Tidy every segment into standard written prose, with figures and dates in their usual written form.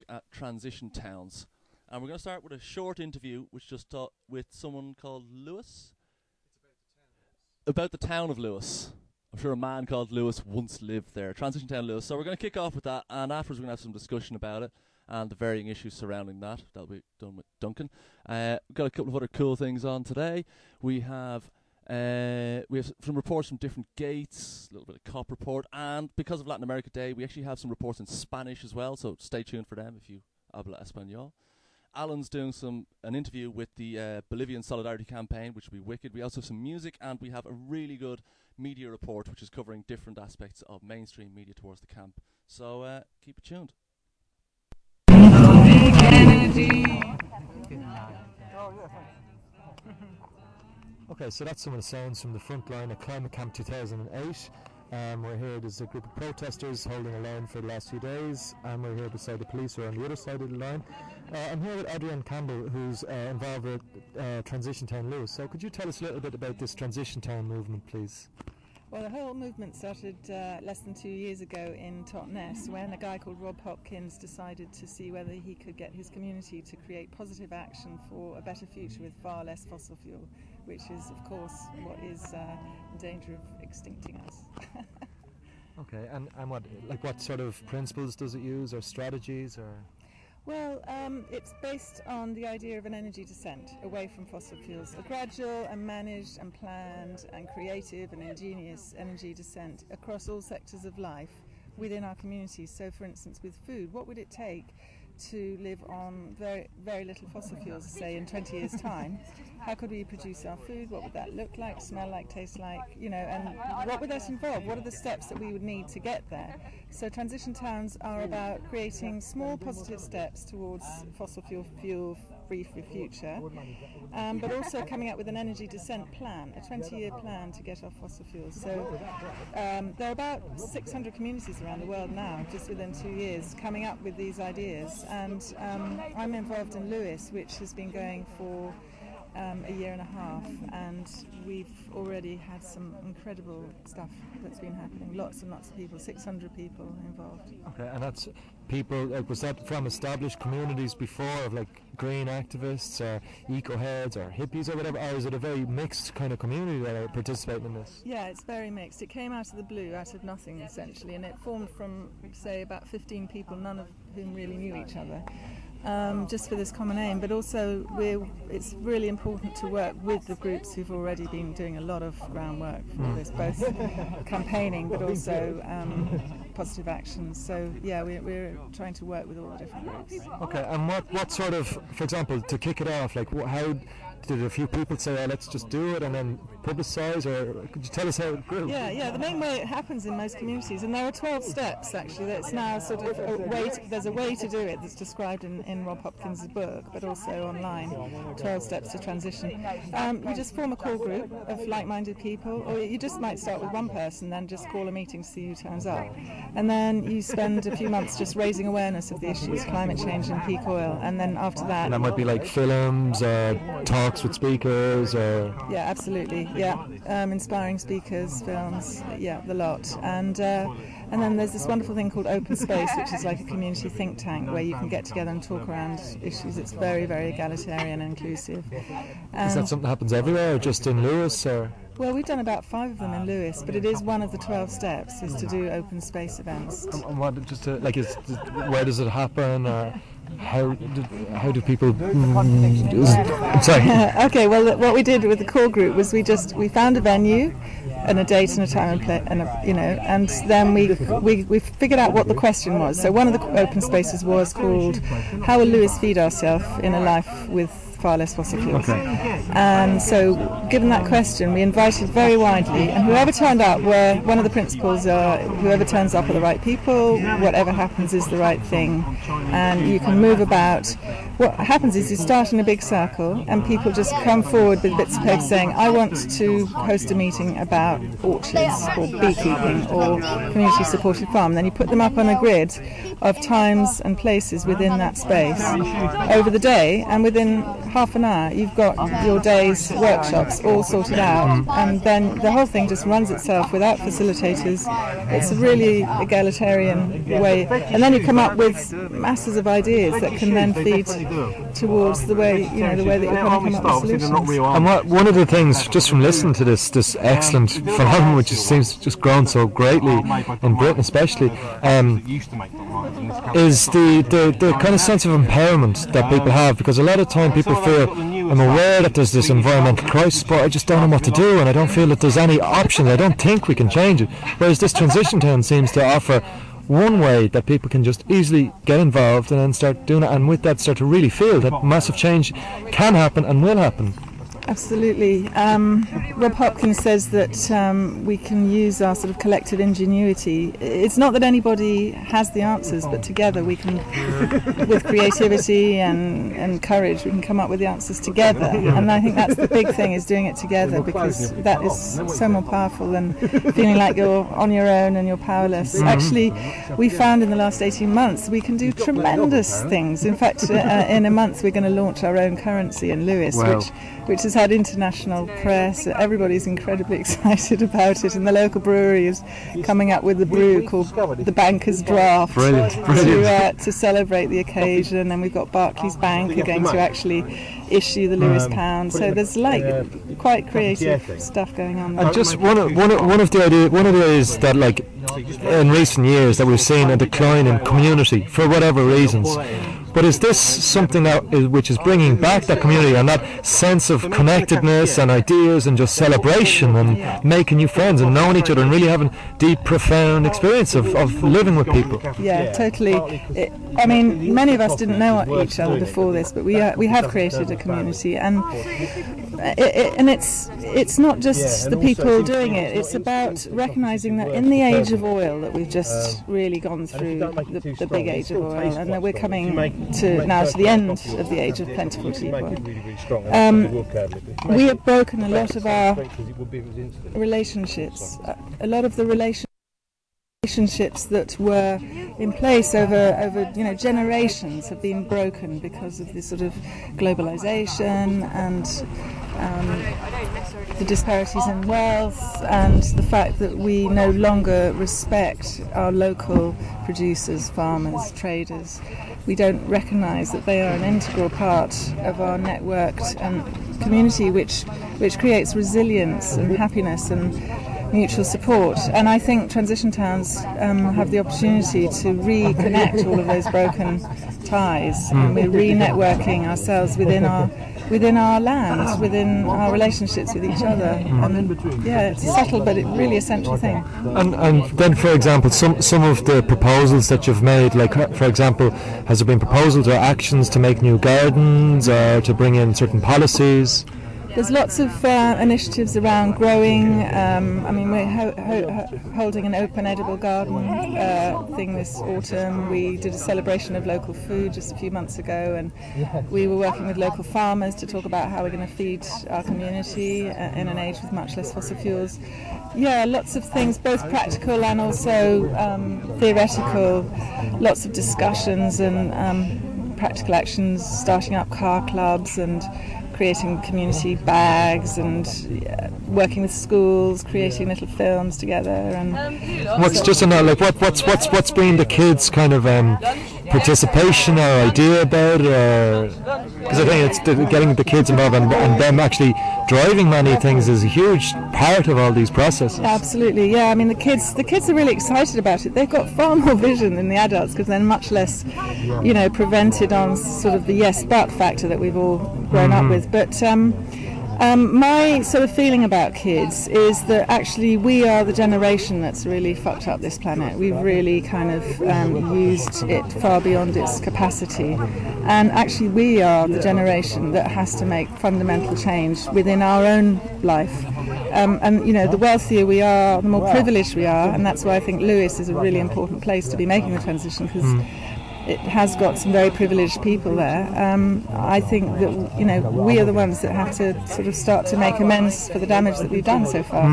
at transition towns. And we're going to start with a short interview, which just with someone called Lewis. It's about the town of Lewis. I'm sure a man called Lewis once lived there. Transition town Lewis. So we're going to kick off with that, and afterwards we're going to have some discussion about it and the varying issues surrounding that. That'll be done with Duncan. We've got a couple of other cool things on today. We have some reports from different gates, a little bit of COP report, and because of Latin America Day, we actually have some reports in Spanish as well, so stay tuned for them if you habla español. Alan's doing an interview with the Bolivian Solidarity Campaign, which will be wicked. We also have some music, and we have a really good media report, which is covering different aspects of mainstream media towards the camp. So keep it tuned. Okay, so that's some of the sounds from the front line at Climate Camp 2008. We're here, there's a group of protesters holding a line for the last few days, and we're here beside the police who are on the other side of the line. I'm here with Adrienne Campbell, who's involved with Transition Town Lewis. So could you tell us a little bit about this Transition Town movement, please? Well, the whole movement started less than 2 years ago in Totnes, when a guy called Rob Hopkins decided to see whether he could get his community to create positive action for a better future with far less fossil fuel, which is, of course, what is in danger of extincting us. Okay, and what sort of principles does it use, or strategies, or...? Well, it's based on the idea of an energy descent away from fossil fuels, a gradual and managed and planned and creative and ingenious energy descent across all sectors of life within our communities. So, for instance, with food, what would it take to live on very, very little fossil fuels, say in 20 years' time? How could we produce our food? What would that look like, smell like, taste like, and what would that involve? What are the steps that we would need to get there? So transition towns are about creating small positive steps towards fossil fuel-free future, but also coming up with an energy descent plan, a 20-year plan to get off fossil fuels. So there are about 600 communities around the world now, just within 2 years, coming up with these ideas. And I'm involved in Lewis, which has been going for a year and a half, and we've already had some incredible stuff that's been happening. Lots and lots of people, 600 people involved. Okay, and that's people, was that from established communities before, of like green activists or eco-heads or hippies or whatever, or is it a very mixed kind of community that are participating in this? Yeah, it's very mixed. It came out of the blue, out of nothing essentially, and it formed from, say, about 15 people, none of whom really knew each other. Just for this common aim, but also it's really important to work with the groups who've already been doing a lot of groundwork for this, both campaigning but also positive actions. So yeah, we're trying to work with all the different groups. Okay, and what sort of, for example, to kick it off, like how did a few people say, oh, let's just do it, and then publicise, or could you tell us how it grew? Yeah, the main way it happens in most communities, and there are 12 steps actually, that's now sort of there's a way to do it that's described in Rob Hopkins' book, but also online, 12 steps to transition. You just form a core group of like-minded people, or you just might start with one person, then just call a meeting to see who turns up. And then you spend a few months just raising awareness of the issues, climate change and peak oil, and then after that... And that might be like films, talks with speakers, or... Yeah, absolutely, yeah. Inspiring speakers, films, yeah, the lot. And then there's this wonderful thing called Open Space, which is like a community think tank where you can get together and talk around issues. It's very, very egalitarian and inclusive. Is that something that happens everywhere, or just in Lewis, or...? Well, we've done about 5 of them in Lewis, but it is one of the 12 steps, is to do open space events. And what, where does it happen, or how do people... sorry. Okay, well, what we did with the core group was we found a venue and a date and a time and place, and then we figured out what the question was. So one of the open spaces was called, how will Lewis feed ourselves in a life with far less fossil fuels? Okay. And so given that question, we invited very widely, and whoever turned up one of the principles are whoever turns up are the right people, whatever happens is the right thing, and you can move about. What happens is you start in a big circle and people just come forward with bits of paper saying, I want to host a meeting about orchards or beekeeping or community supported farm. Then you put them up on a grid of times and places within that space over the day, and within half an hour, you've got your day's workshops all sorted out, and then the whole thing just runs itself without facilitators. It's a really egalitarian way, and then you come up with masses of ideas that can then feed towards the way that you're going to come up with solutions. And one of the things, just from listening to this excellent phenomenon, which seems to just grown so greatly in Britain especially, is the kind of sense of empowerment that people have, because a lot of time people feel, I'm aware that there's this environmental crisis, but I just don't know what to do, and I don't feel that there's any option. I don't think we can change it. Whereas this transition town seems to offer one way that people can just easily get involved and then start doing it, and with that start to really feel that massive change can happen and will happen. Absolutely. Rob Hopkins says that we can use our sort of collective ingenuity. It's not that anybody has the answers, but together we can, with creativity and courage, we can come up with the answers together. And I think that's the big thing, is doing it together, because that is so more powerful than feeling like you're on your own and you're powerless. Actually, we found in the last 18 months we can do tremendous things. In fact, in a month we're going to launch our own currency in Lewes, which has had international press. Everybody's incredibly excited about it, and the local brewery is coming up with a brew called the Banker's Draft. Brilliant. To celebrate the occasion. And we've got Barclays Bank are going to actually issue the Lewis pound. So there's quite creative stuff going on there. And just one of the ideas that, like, in recent years that we've seen a decline in community for whatever reasons. But is this something which is bringing back that community and that sense of connectedness and ideas and just celebration and making new friends and knowing each other and really having deep, profound experience of living with people? Yeah, totally. I mean, many of us didn't know each other before this, but we have created a community, and it's not just the people doing it. It's about recognising that in the age of oil that we've just really gone through, the big age of oil, and that we're coming to the end of the age of plentiful cheap oil. We have broken a lot of our relationships. A lot of the relationships that were in place over generations have been broken because of this sort of globalization and the disparities in wealth, and the fact that we no longer respect our local producers, farmers, traders. We don't recognise that they are an integral part of our networked community, which creates resilience and happiness and mutual support. And I think transition towns have the opportunity to reconnect all of those broken ties, and we're re-networking ourselves within our land, within our relationships with each other. It's a subtle but really essential thing. And then, for example, some of the proposals that you've made, like, for example, has there been proposals or actions to make new gardens or to bring in certain policies? There's lots of initiatives around growing. We're holding an open edible garden thing this autumn. We did a celebration of local food just a few months ago, and we were working with local farmers to talk about how we're going to feed our community in an age with much less fossil fuels. Yeah, lots of things, both practical and also theoretical. Lots of discussions and practical actions, starting up car clubs and creating community bags and working with schools, creating little films together. And what's just on that, like, what's been the kids' kind of participation or idea about it? Because I think it's getting the kids involved and them actually driving many things is a huge part of all these processes. Absolutely, yeah. I mean, the kids are really excited about it. They've got far more vision than the adults because they're much less, prevented on sort of the yes but factor that we've all grown up with. But my sort of feeling about kids is that actually we are the generation that's really fucked up this planet. We've really kind of used it far beyond its capacity, and actually we are the generation that has to make fundamental change within our own life. The wealthier we are, the more privileged we are, and that's why I think Lewes is a really important place to be making the transition, because it has got some very privileged people there. I think that we are the ones that have to sort of start to make amends for the damage that we've done so far,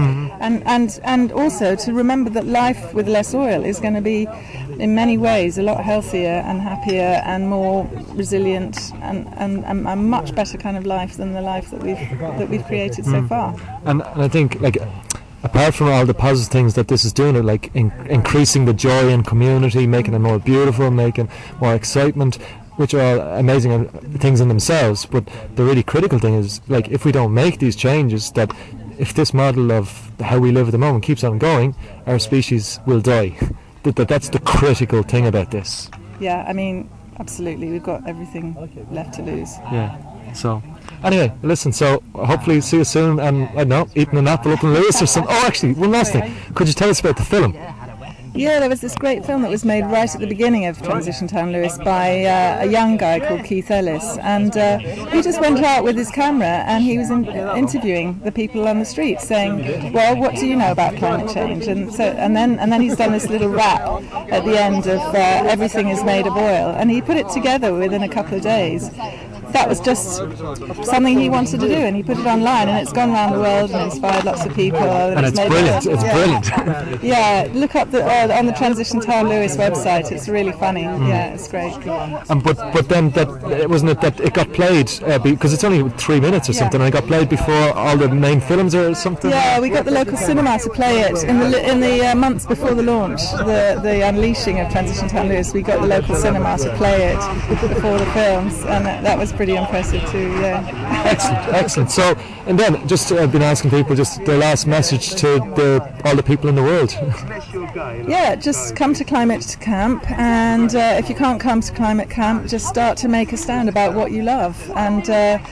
and also to remember that life with less oil is going to be, in many ways, a lot healthier and happier and more resilient and a much better kind of life than the life that we've created so far. And I think, like, apart from all the positive things that this is doing, like increasing the joy in community, making it more beautiful, making more excitement, which are all amazing things in themselves, but the really critical thing is, like, if we don't make these changes, that if this model of how we live at the moment keeps on going, our species will die. That's the critical thing about this. Yeah, I mean, absolutely, we've got everything left to lose. Yeah, so anyway, listen, so hopefully see you soon, and I don't know, eating an apple up in Lewis or something. Oh, actually, one last thing, could you tell us about the film? Yeah, there was this great film that was made right at the beginning of Transition Town Lewis by a young guy called Keith Ellis, and he just went out with his camera and he was interviewing the people on the street, saying, well, what do you know about climate change? And then he's done this little rap at the end of everything is made of oil, and he put it together within a couple of days. That was just something he wanted to do, and he put it online, and it's gone around the world and inspired lots of people. And it's brilliant. It's brilliant. Yeah, look up on the Transition Town Lewis website. It's really funny. Yeah, it's great. But then wasn't it that it got played because it's only 3 minutes or something, and it got played before all the main films or something. Yeah, we got the local cinema to play it in the months before the launch, the unleashing of Transition Town Lewis. We got the local cinema to play it before the films, and that was pretty impressive too. Yeah. Excellent. So, and then just I've been asking people just their last message to all the people in the world. Yeah, just come to Climate Camp, and if you can't come to Climate Camp, just start to make a stand about what you love. And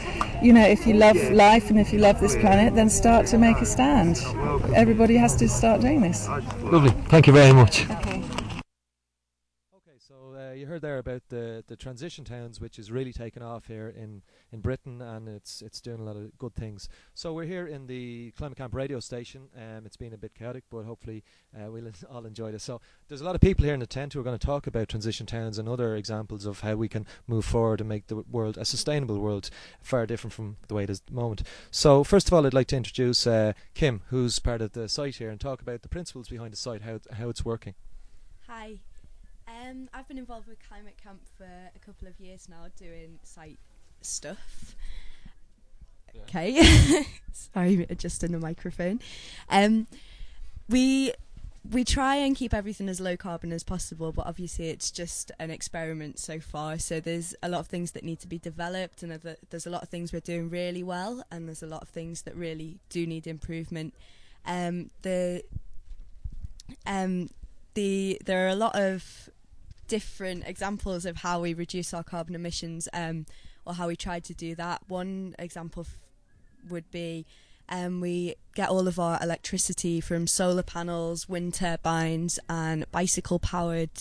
if you love life and if you love this planet, then start to make a stand. Everybody has to start doing this. Lovely. Thank you very much. Okay. You heard there about the transition towns, which is really taken off here in Britain, and it's doing a lot of good things. So we're here in the Climate Camp radio station. It's been a bit chaotic, but hopefully we'll all enjoy this. So there's a lot of people here in the tent who are going to talk about transition towns and other examples of how we can move forward and make the world a sustainable world, far different from the way it is at the moment. So first of all, I'd like to introduce Kim, who's part of the site here, and talk about the principles behind the site, how it's working. Hi. I've been involved with Climate Camp for a couple of years now, doing site stuff. Yeah. Okay, sorry, adjusting the microphone. We try and keep everything as low carbon as possible, but obviously it's just an experiment so far. So there's a lot of things that need to be developed, and there's a lot of things we're doing really well, and there's a lot of things that really do need improvement. There are a lot of different examples of how we reduce our carbon emissions, or how we try to do that. One example would be we get all of our electricity from solar panels, wind turbines, and bicycle-powered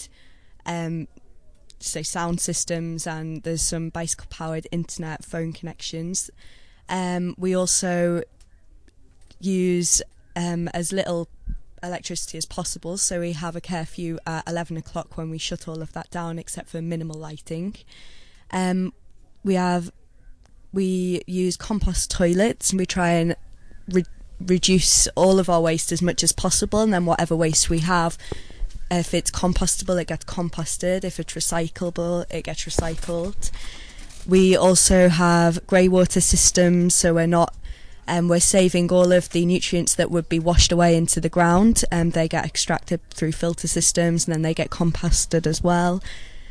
sound systems, and there's some bicycle-powered internet phone connections. We also use as little electricity as possible, so we have a curfew at 11 o'clock when we shut all of that down, except for minimal lighting. We use compost toilets, and we try and reduce all of our waste as much as possible, and then whatever waste we have, if it's compostable, it gets composted. If it's recyclable, it gets recycled. We also have grey water systems, so we're saving all of the nutrients that would be washed away into the ground, and they get extracted through filter systems, and then they get composted as well.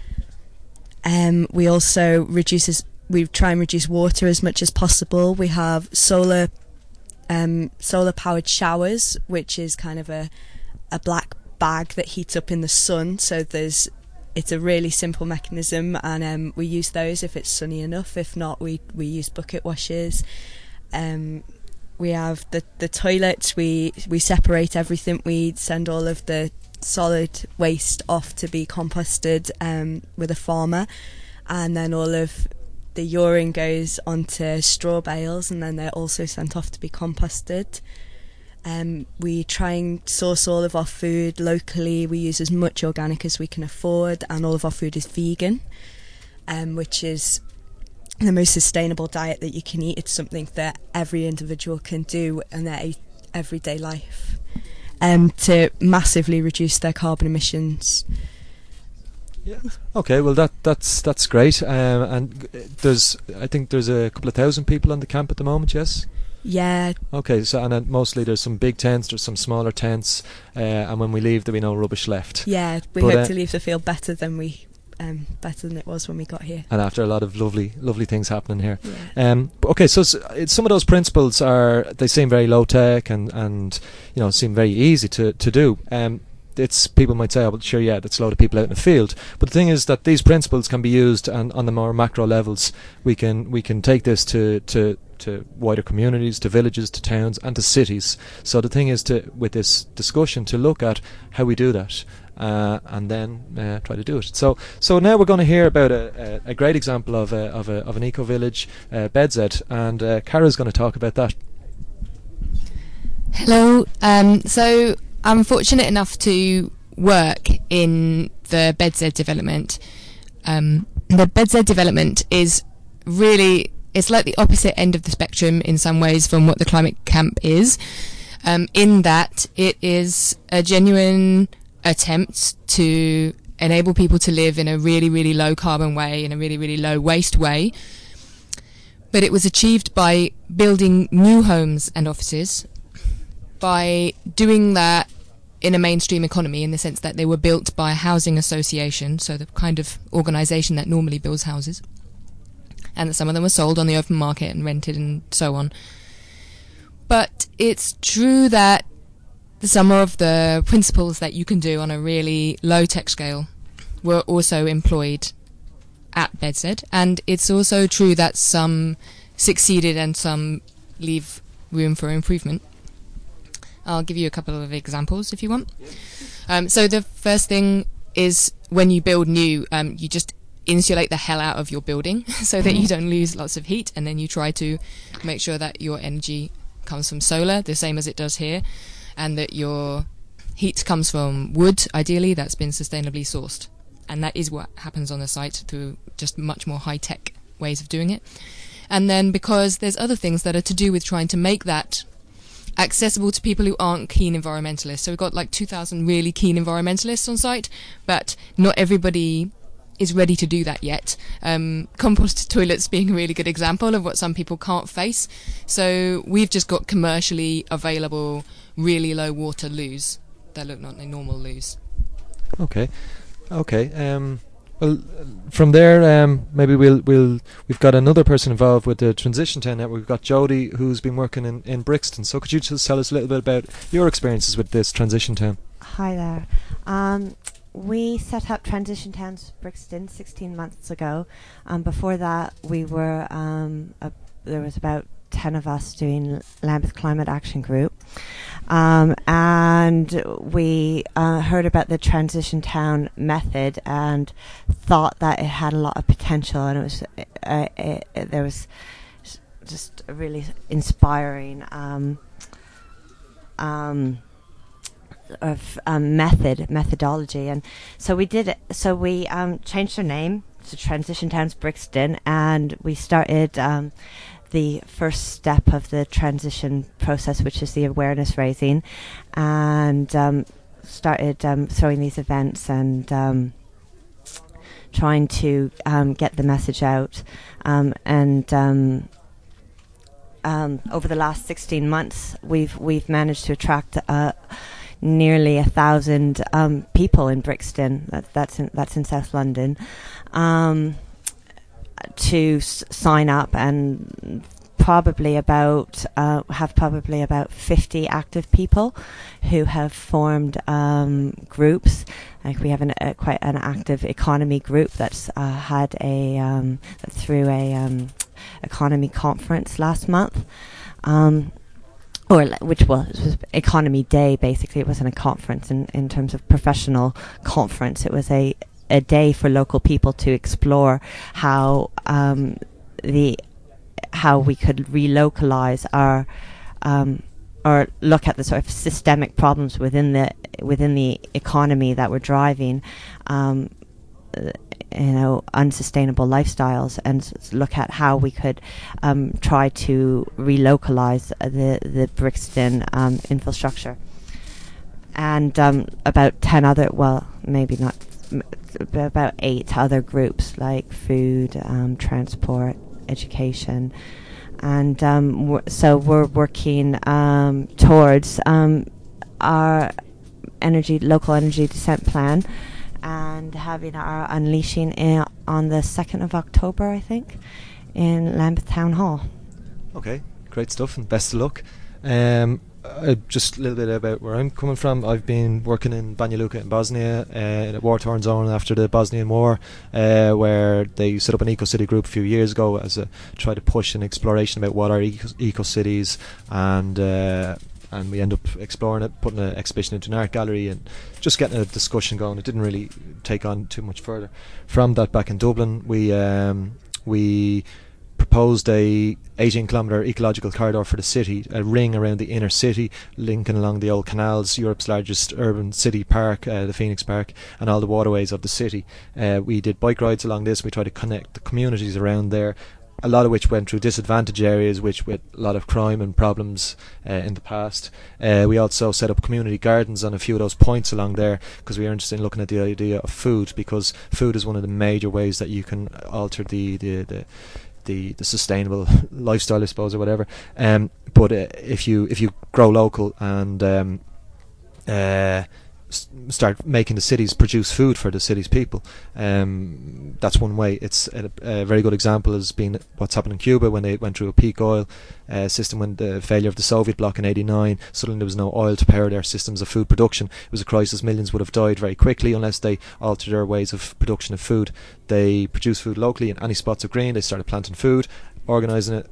We also try and reduce water as much as possible. We have solar powered showers, which is kind of a black bag that heats up in the sun. So it's a really simple mechanism, and we use those if it's sunny enough. If not, we use bucket washers. We have the toilets. We separate everything. We send all of the solid waste off to be composted with a farmer, and then all of the urine goes onto straw bales, and then they're also sent off to be composted. We try and source all of our food locally. We use as much organic as we can afford, and all of our food is vegan, which is the most sustainable diet that you can eat. It's something that every individual can do in their everyday life to massively reduce their carbon emissions. Yeah. Okay. Well, that's great. And I think there's a couple of thousand people on the camp at the moment. Yes. Yeah. Okay. So and mostly there's some big tents, there's some smaller tents, and when we leave, there'll be no rubbish left. Yeah. We hope to leave to feel better than it was when we got here. And after a lot of lovely things happening here. Yeah. Okay. So some of those principles they seem very low tech and seem very easy to do. People might say, oh, well, sure, yeah, that's a load of people out in the field. But the thing is that these principles can be used, and on the more macro levels, we can take this to wider communities, to villages, to towns, and to cities. So the thing is with this discussion to look at how we do that, and then try to do it. So now we're going to hear about a great example of an eco village, Bedzed, and Cara's going to talk about that. Hello. So I'm fortunate enough to work in the Bedzed development. The Bedzed development is really, it's like the opposite end of the spectrum in some ways from what the climate camp is, in that it is a genuine attempt to enable people to live in a really, really low carbon way, in a really, really low waste way. But it was achieved by building new homes and offices, by doing that in a mainstream economy, in the sense that they were built by a housing association, so the kind of organisation that normally builds houses, and that some of them were sold on the open market and rented and so on. But it's true that some of the principles that you can do on a really low-tech scale were also employed at Bedzed, and it's also true that some succeeded and some leave room for improvement. I'll give you a couple of examples if you want. So the first thing is, when you build new, you just insulate the hell out of your building so that you don't lose lots of heat, and then you try to make sure that your energy comes from solar, the same as it does here, and that your heat comes from wood, ideally, that's been sustainably sourced. And that is what happens on the site through just much more high-tech ways of doing it. And then, because there's other things that are to do with trying to make that accessible to people who aren't keen environmentalists. So we've got like 2,000 really keen environmentalists on site, but not everybody is ready to do that yet. Compost toilets being a really good example of what some people can't face. So we've just got commercially available, really low water loos that look like normal loos. Okay. Well, from there, maybe we've got another person involved with the Transition Town Network. We've got Jody, who's been working in Brixton. So could you just tell us a little bit about your experiences with this Transition Town? Hi there. We set up Transition Towns Brixton 16 months ago. Before that, we were there was about 10 of us doing Lambeth Climate Action Group. And we heard about the Transition Town method and thought that it had a lot of potential, and it was there was just a really inspiring methodology, and so we did it. So we changed our name to Transition Towns Brixton, and we started the first step of the transition process, which is the awareness raising, and started throwing these events and trying to get the message out. And over the last 16 months, we've managed to attract nearly 1,000 people in Brixton. That's in South London. To sign up, and probably about 50 active people who have formed groups. Like we have quite an active economy group that's had through a economy conference last month, which was Economy Day. Basically, it wasn't a conference in terms of professional conference. It was a day for local people to explore how we could relocalize our or look at the sort of systemic problems within the economy that we're driving, unsustainable lifestyles, and look at how we could try to relocalize the Brixton infrastructure. And about 10 other, well, maybe not, about 8 other groups like food, transport, education. And so we're working towards our local energy descent plan, and having our unleashing on the 2nd of October, I think, in Lambeth Town Hall. Okay, great stuff, and best of luck. Just a little bit about where I'm coming from. I've been working in Banja Luka in Bosnia, in a war-torn zone after the Bosnian War, where they set up an eco-city group a few years ago as a try to push an exploration about what are eco-cities, and we end up exploring it, putting an exhibition into an art gallery and just getting a discussion going. It didn't really take on too much further. From that, back in Dublin, we proposed a 18-kilometre ecological corridor for the city, a ring around the inner city, linking along the old canals, Europe's largest urban city park, the Phoenix Park, and all the waterways of the city. We did bike rides along this. We tried to connect the communities around there, a lot of which went through disadvantaged areas, which with a lot of crime and problems in the past. We also set up community gardens on a few of those points along there, because we are interested in looking at the idea of food, because food is one of the major ways that you can alter the sustainable lifestyle, I suppose, or whatever. But if you grow local and start making the cities produce food for the city's people, that's one way. It's a very good example has been what's happened in Cuba when they went through a peak oil system. When the failure of the Soviet bloc in '89, suddenly there was no oil to power their systems of food production. It was a crisis. Millions would have died very quickly unless they altered their ways of production of food. They produce food locally in any spots of green. They started planting food, organising it,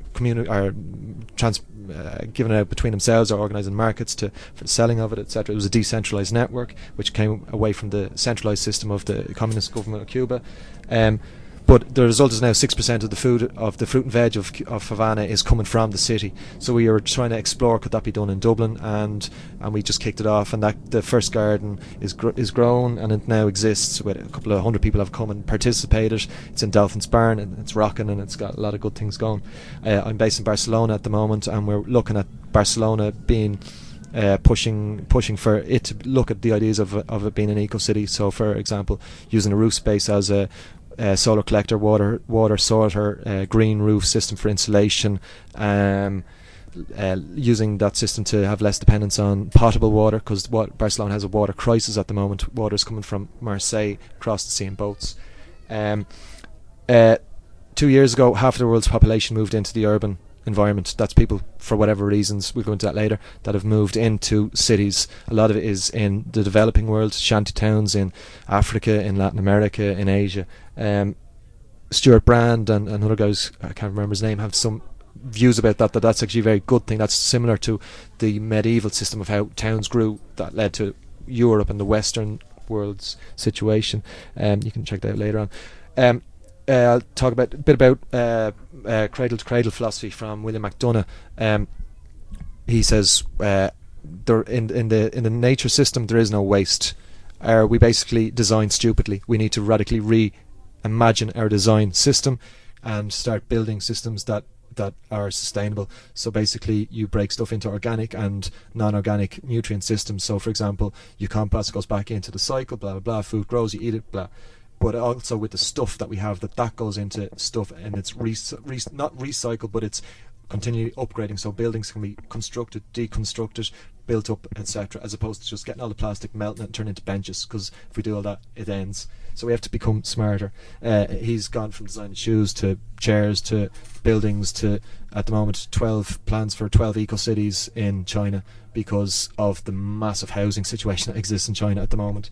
giving it out between themselves, or organising markets for the selling of it, etc. It was a decentralised network which came away from the centralised system of the communist government of Cuba. But the result is now 6% of the food, of the fruit and veg of Havana, is coming from the city. So we are trying to explore, could that be done in Dublin, and we just kicked it off, and that the first garden is grown, and it now exists with a couple of 100 people have come and participated. It's in Dolphin's Barn, and it's rocking, and it's got a lot of good things going. I'm based in Barcelona at the moment, and we're looking at Barcelona being pushing for it to look at the ideas of it being an eco-city. So, for example, using a roof space as a solar collector, water sorter, green roof system for insulation, using that system to have less dependence on potable water, because Barcelona has a water crisis at the moment. Water is coming from Marseille across the sea in boats. 2 years ago, half of the world's population moved into the urban environment. That's people, for whatever reasons, we'll go into that later, that have moved into cities. A lot of it is in the developing world, shanty towns in Africa, in Latin America, in Asia. Stuart Brand and other guys, I can't remember his name, have some views about that's actually a very good thing. That's similar to the medieval system of how towns grew that led to Europe and the Western world's situation. You can check that out later on. I'll talk a bit about cradle to cradle philosophy from William McDonough. He says there in the nature system there is no waste. We basically design stupidly. We need to radically reimagine our design system and start building systems that are sustainable. So basically you break stuff into organic and non-organic nutrient systems. So for example, you compost, it goes back into the cycle, blah blah blah, food grows, you eat it, blah. But also with the stuff that we have, that goes into stuff, and it's not recycled, but it's continually upgrading. So buildings can be constructed, deconstructed, built up, etc., as opposed to just getting all the plastic, melting it and turning into benches, because if we do all that, it ends. So we have to become smarter. He's gone from designing shoes to chairs to buildings to, at the moment, 12 plans for 12 eco-cities in China because of the massive housing situation that exists in China at the moment.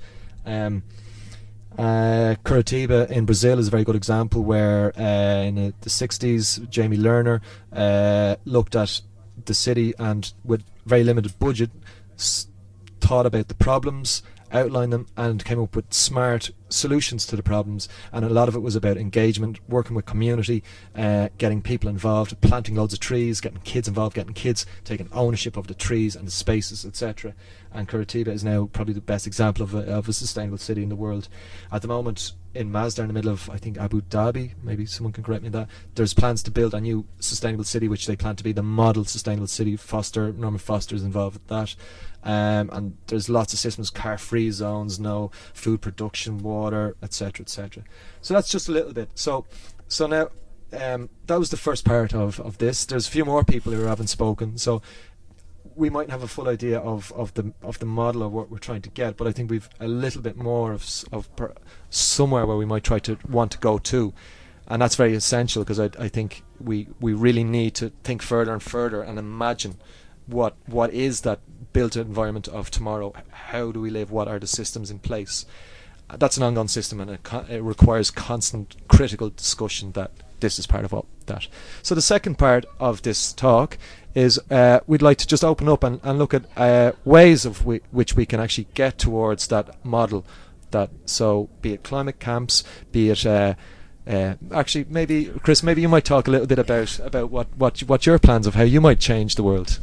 Curitiba in Brazil is a very good example where in the 60s Jamie Lerner looked at the city and with very limited budget thought about the problems outlined them, and came up with smart solutions to the problems. And a lot of it was about engagement, working with community, getting people involved, planting loads of trees, getting kids involved, getting kids taking ownership of the trees and the spaces, etc. And Curitiba is now probably the best example of a sustainable city in the world. At the moment, in Masdar, in the middle of, I think, Abu Dhabi, maybe someone can correct me on that, there's plans to build a new sustainable city, which they plan to be the model sustainable city. Norman Foster is involved with that. And there's lots of systems, car-free zones, no food production, water, etc., etc. So that's just a little bit. So now, that was the first part of this. There's a few more people who haven't spoken, so we might have a full idea of the model of what we're trying to get, but I think we've a little bit more of somewhere where we might want to go to, and that's very essential, because I think we really need to think further and further and imagine what is that built environment of tomorrow. How do we live? What are the systems in place? That's an ongoing system, and it requires constant critical discussion. That this is part of that. So the second part of this talk is we'd like to just open up and look at ways of which we can actually get towards that model. So be it climate camps, be it actually maybe Chris, maybe you might talk a little bit about what your plans of how you might change the world.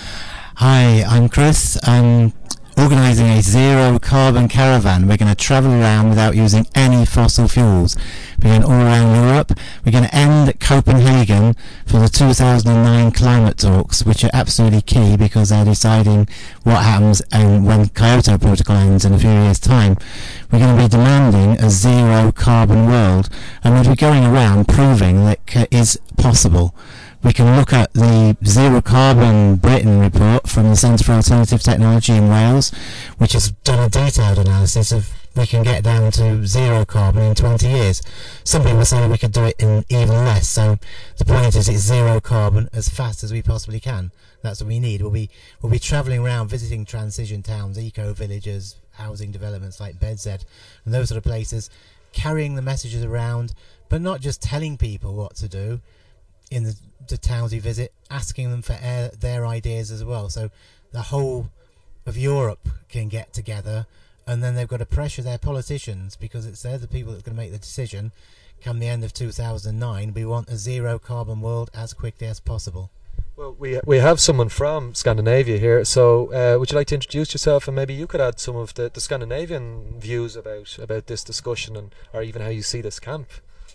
Hi, I'm Chris. I'm organising a zero carbon caravan. We're going to travel around without using any fossil fuels. We're going all around Europe. We're going to end at Copenhagen for the 2009 climate talks, which are absolutely key because they're deciding what happens and when Kyoto Protocol ends in a few years' time. We're going to be demanding a zero carbon world, and we'll be going around proving that it is possible. We can look at the Zero Carbon Britain report from the Centre for Alternative Technology in Wales, which has done a detailed analysis of we can get down to zero carbon in 20 years. Some people say we could do it in even less, so the point is it's zero carbon as fast as we possibly can. That's what we need. We'll be travelling around visiting transition towns, eco-villages, housing developments like BedZ, and those sort of places, carrying the messages around, but not just telling people what to do in the towns we visit, asking them for their ideas as well. So the whole of Europe can get together, and then they've got to pressure their politicians, because they're the people that's going to make the decision come the end of 2009. We want a zero carbon world as quickly as possible. Well, we have someone from Scandinavia here, so would you like to introduce yourself, and maybe you could add some of the Scandinavian views about this discussion, or even how you see this camp?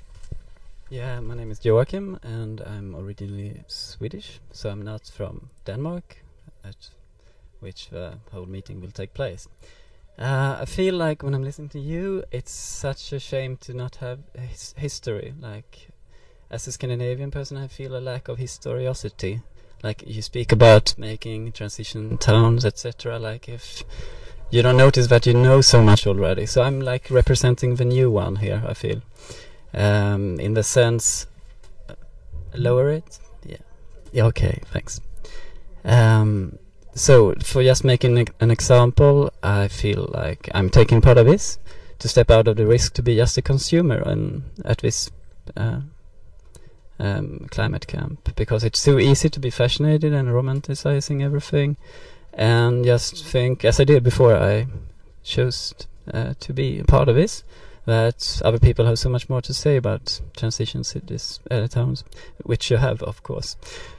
Yeah, my name is Joachim, and I'm originally Swedish, so I'm not from Denmark, at which the whole meeting will take place. I feel like when I'm listening to you, it's such a shame to not have history. Like, as a Scandinavian person, I feel a lack of historiosity. Like, you speak about making transition towns, etc. Like, if you don't notice that you know so much already. So I'm like representing the new one here, I feel. In the sense, lower it? Yeah, okay, thanks. So, for just making an example, I feel like I'm taking part of this to step out of the risk to be just a consumer and at this climate camp, because it's so easy to be fascinated and romanticizing everything and just think, as I did before I chose to be a part of this, that other people have so much more to say about transition cities, towns, which you have, of course.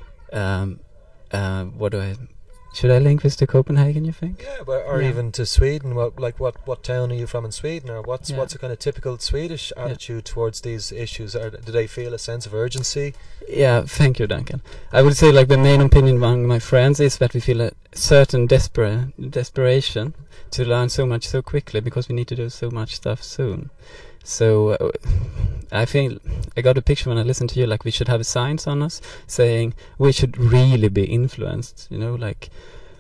Should I link this to Copenhagen, you think? Yeah, or even to Sweden. What town are you from in Sweden, or what's a kind of typical Swedish attitude towards these issues? Do they feel a sense of urgency? Yeah, thank you, Duncan. I would say, like, the main opinion among my friends is that we feel a certain desperation to learn so much so quickly, because we need to do so much stuff soon. So I feel I got a picture when I listened to you, like we should have signs on us saying we should really be influenced, you know, like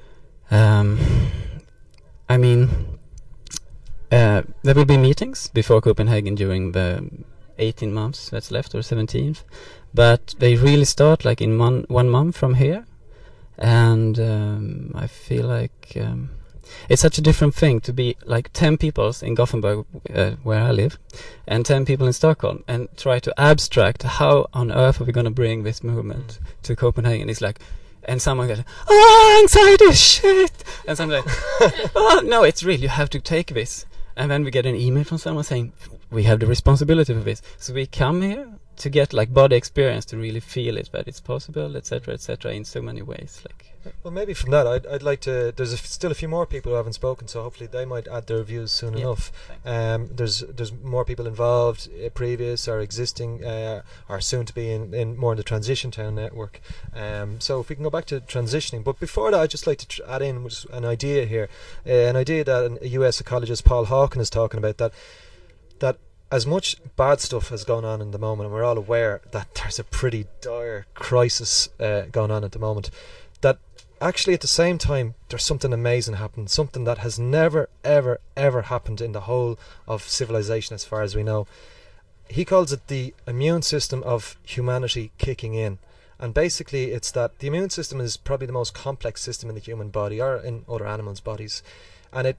I mean there will be meetings before Copenhagen during the 18 months that's left, or 17th, but they really start like in one month from here, and I feel like it's such a different thing to be like 10 people in Gothenburg, where I live, and 10 people in Stockholm, and try to abstract how on earth are we going to bring this movement to Copenhagen. It's like and someone goes, "Oh, anxiety is shit," and someone like, "Oh no, it's real. You have to take this." And then we get an email from someone saying, "We have the responsibility for this." So we come here to get like body experience, to really feel it, that it's possible, etc., in so many ways. Like, well, maybe from that, I'd like to. There's still a few more people who haven't spoken, so hopefully they might add their views soon enough. There's more people involved, previous or existing, or soon to be in more in the Transition Town network. So if we can go back to transitioning, but before that, I'd just like to add in an idea here, an idea that a US ecologist, Paul Hawken, is talking about, that as much bad stuff has gone on in the moment, and we're all aware that there's a pretty dire crisis going on at the moment, that actually at the same time there's something amazing happening, something that has never ever ever happened in the whole of civilization as far as we know. He calls it the immune system of humanity kicking in, and basically it's that the immune system is probably the most complex system in the human body or in other animals' bodies, and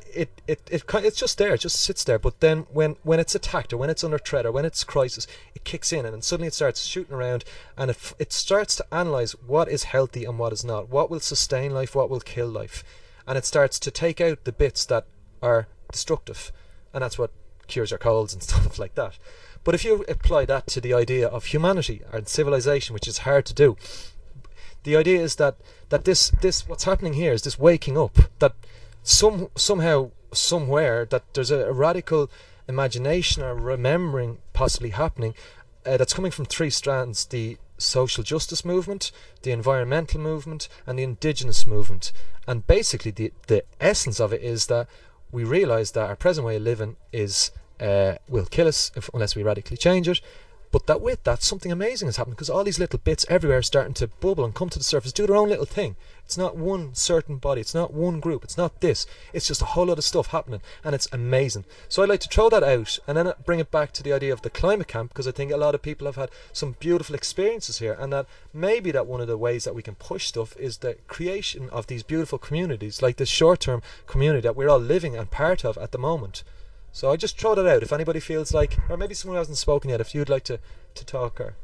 it's just there, it just sits there. But then when it's attacked, or when it's under threat, or when it's crisis, it kicks in, and then suddenly it starts shooting around, and it starts to analyse what is healthy and what is not, what will sustain life, what will kill life, and it starts to take out the bits that are destructive, and that's what cures our colds and stuff like that. But if you apply that to the idea of humanity and civilization, which is hard to do, the idea is that this what's happening here is this waking up, that somehow, somewhere, that there's a radical imagination or remembering possibly happening, that's coming from three strands: the social justice movement, the environmental movement, and the indigenous movement. And basically the essence of it is that we realise that our present way of living is will kill us unless we radically change it, but that with that something amazing has happened, because all these little bits everywhere are starting to bubble and come to the surface, do their own little thing. It's not one certain body, it's not one group, it's not this, it's just a whole lot of stuff happening, and it's amazing. So I'd like to throw that out and then bring it back to the idea of the climate camp, because I think a lot of people have had some beautiful experiences here, and that maybe that one of the ways that we can push stuff is the creation of these beautiful communities, like this short-term community that we're all living and part of at the moment. So I just throw that out if anybody feels like, or maybe someone who hasn't spoken yet, if you'd like to talk. Or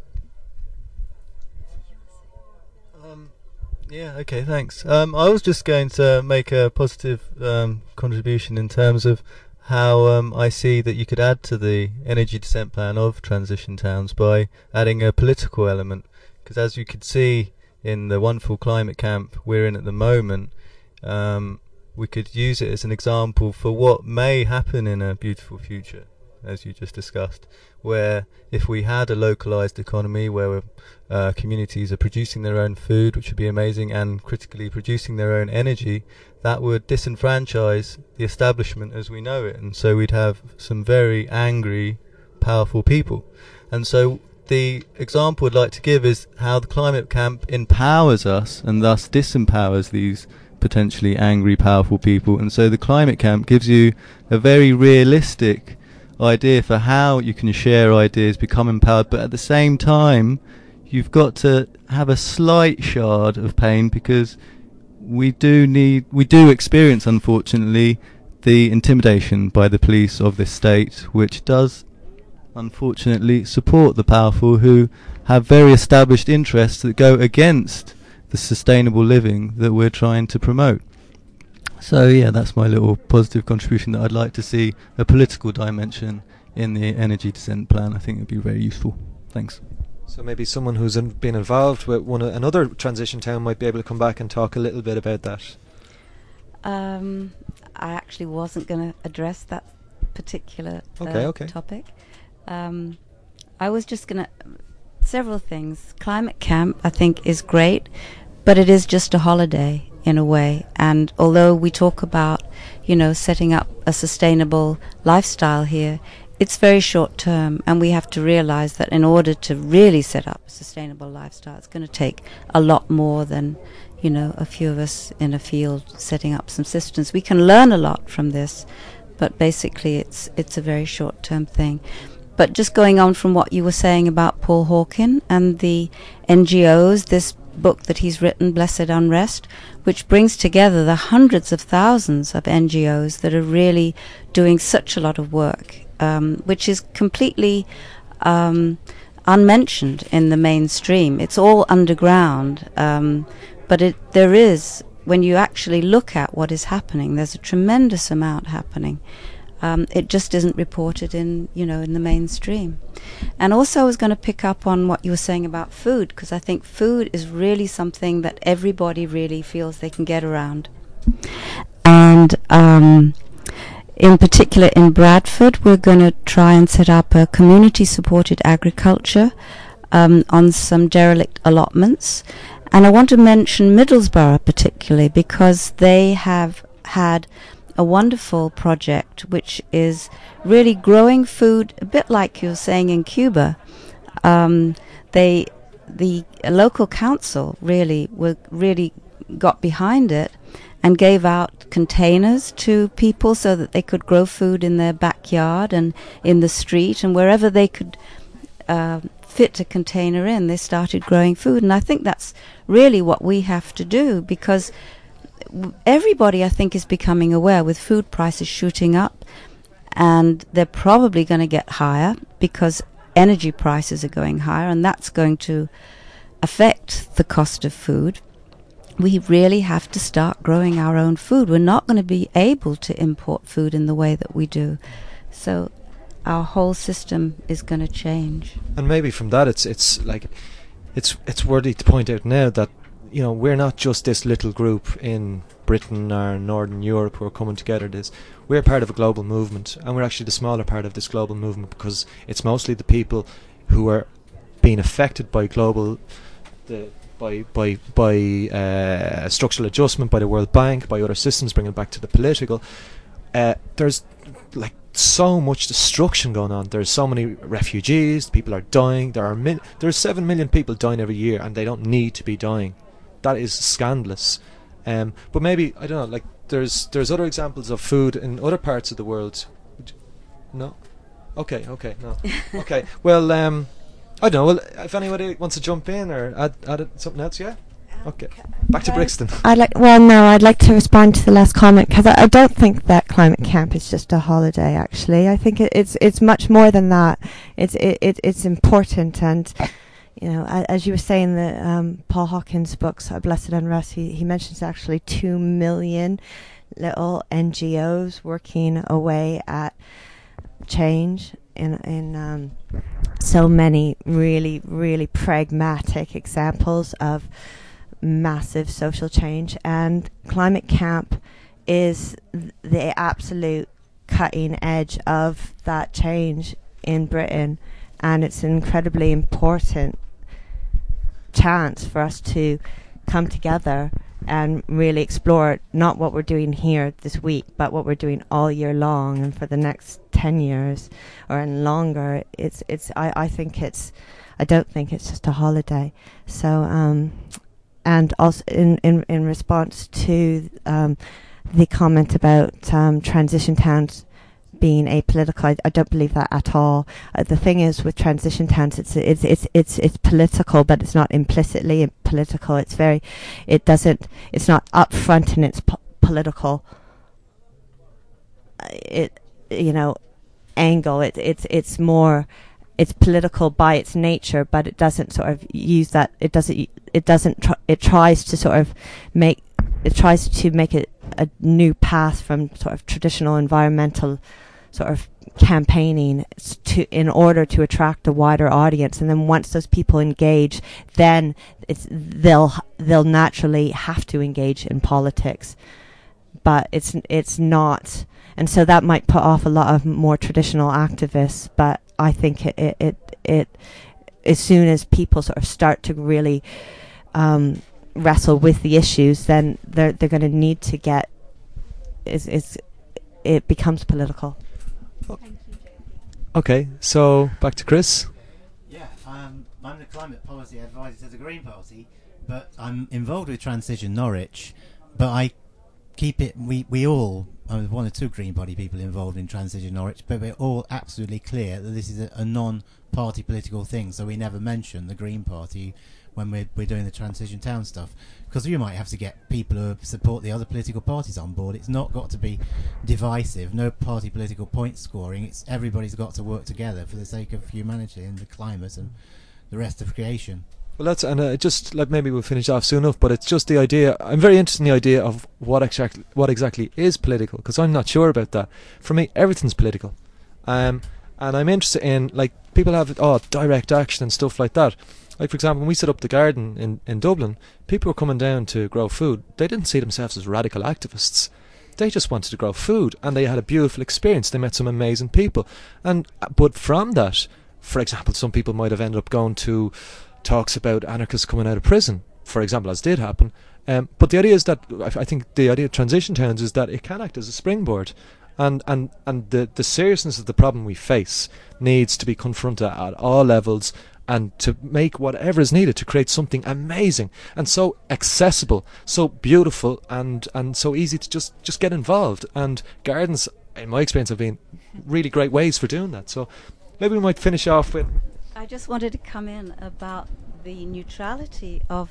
yeah, okay, thanks. I was just going to make a positive contribution in terms of how I see that you could add to the energy descent plan of transition towns by adding a political element, because as you could see in the wonderful climate camp we're in at the moment, we could use it as an example for what may happen in a beautiful future, as you just discussed, where if we had a localized economy where communities are producing their own food, which would be amazing, and critically producing their own energy, that would disenfranchise the establishment as we know it, and so we'd have some very angry, powerful people. And so the example I'd like to give is how the climate camp empowers us and thus disempowers these potentially angry, powerful people. And so the climate camp gives you a very realistic idea for how you can share ideas, become empowered, but at the same time you've got to have a slight shard of pain, because we do experience, unfortunately, the intimidation by the police of this state, which does unfortunately support the powerful, who have very established interests that go against the sustainable living that we're trying to promote. So yeah, that's my little positive contribution, that I'd like to see a political dimension in the energy descent plan. I think it would be very useful. Thanks. So maybe someone who's been involved with another transition town might be able to come back and talk a little bit about that. I actually wasn't going to address that particular topic. I was just going to... Several things. Climate camp, I think, is great, but it is just a holiday in a way. And although we talk about, setting up a sustainable lifestyle here, it's very short term, and we have to realize that in order to really set up a sustainable lifestyle, it's going to take a lot more than, a few of us in a field setting up some systems. We can learn a lot from this, but basically it's a very short term thing. But just going on from what you were saying about Paul Hawken and the NGOs, this book that he's written, Blessed Unrest, which brings together the hundreds of thousands of NGOs that are really doing such a lot of work, which is completely unmentioned in the mainstream. It's all underground, but there is, when you actually look at what is happening, there's a tremendous amount happening. It just isn't reported in the mainstream. And also I was going to pick up on what you were saying about food, because I think food is really something that everybody really feels they can get around. And in particular in Bradford, we're going to try and set up a community-supported agriculture on some derelict allotments. And I want to mention Middlesbrough particularly, because they have had a wonderful project which is really growing food, a bit like you were saying in Cuba. The local council really got behind it and gave out containers to people so that they could grow food in their backyard and in the street, and wherever they could fit a container in, they started growing food. And I think that's really what we have to do, because everybody, I think, is becoming aware with food prices shooting up, and they're probably going to get higher because energy prices are going higher, and that's going to affect the cost of food. We really have to start growing our own food. We're not going to be able to import food in the way that we do. So our whole system is going to change. And maybe from that, it's worthy to point out now that we're not just this little group in Britain or Northern Europe who are coming together. We're part of a global movement, and we're actually the smaller part of this global movement, because it's mostly the people who are being affected by structural adjustment, by the World Bank, by other systems, bringing it back to the political. There's so much destruction going on. There's so many refugees. People are dying. There's 7 million people dying every year, and they don't need to be dying. That is scandalous. But maybe, I don't know, there's other examples of food in other parts of the world. No? Okay, no. Okay, well, I don't know, if anybody wants to jump in or add something else, yeah? Okay, back to Brixton. I'd like to respond to the last comment, because I don't think that climate camp is just a holiday, actually. I think it's much more than that. It's important, and as you were saying, the Paul Hawkins' books, Blessed Unrest, he mentions actually 2 million little NGOs working away at change in so many really, really pragmatic examples of massive social change. And Climate Camp is the absolute cutting edge of that change in Britain, and it's an incredibly important chance for us to come together and really explore not what we're doing here this week, but what we're doing all year long and for the next 10 years or longer. I don't think it's just a holiday. So and also in response to the comment about transition towns being apolitical, I don't believe that at all. The thing is, with transition towns, it's political, but it's not implicitly political. It's not upfront in its political angle. It's more, it's political by its nature, but it doesn't sort of use that. It tries to make it a new path from sort of traditional environmental sort of campaigning in order to attract a wider audience. And then once those people engage, then they'll naturally have to engage in politics. But it's not, and so that might put off a lot of more traditional activists. But I think it as soon as people sort of start to really wrestle with the issues, then they're going to need to get it becomes political. Okay, so back to Chris. Yeah, I'm the climate policy advisor to the Green Party, but I'm involved with Transition Norwich. But I keep it. We all. I'm one or two Green Party people involved in Transition Norwich, but we're all absolutely clear that this is a non-party political thing. So we never mention the Green Party when we're doing the transition town stuff, because you might have to get people who support the other political parties on board. It's not got to be divisive, no party political point scoring. It's everybody's got to work together for the sake of humanity and the climate and the rest of creation. Well, that's, and just like maybe we'll finish off soon enough, but it's just the idea. I'm very interested in the idea of what exactly is political, because I'm not sure about that. For me, everything's political, and I'm interested in, like, people have direct action and stuff like that. Like, for example, when we set up the garden in Dublin, people were coming down to grow food. They didn't see themselves as radical activists. They just wanted to grow food, and they had a beautiful experience. They met some amazing people, but from that, for example, some people might have ended up going to talks about anarchists coming out of prison, for example, as did happen. But the idea is that, I think the idea of transition towns is that it can act as a springboard, and the seriousness of the problem we face needs to be confronted at all levels, and to make whatever is needed to create something amazing and so accessible, so beautiful, and so easy to just get involved. And gardens, in my experience, have been really great ways for doing that. So maybe we might finish off with... I just wanted to come in about the neutrality of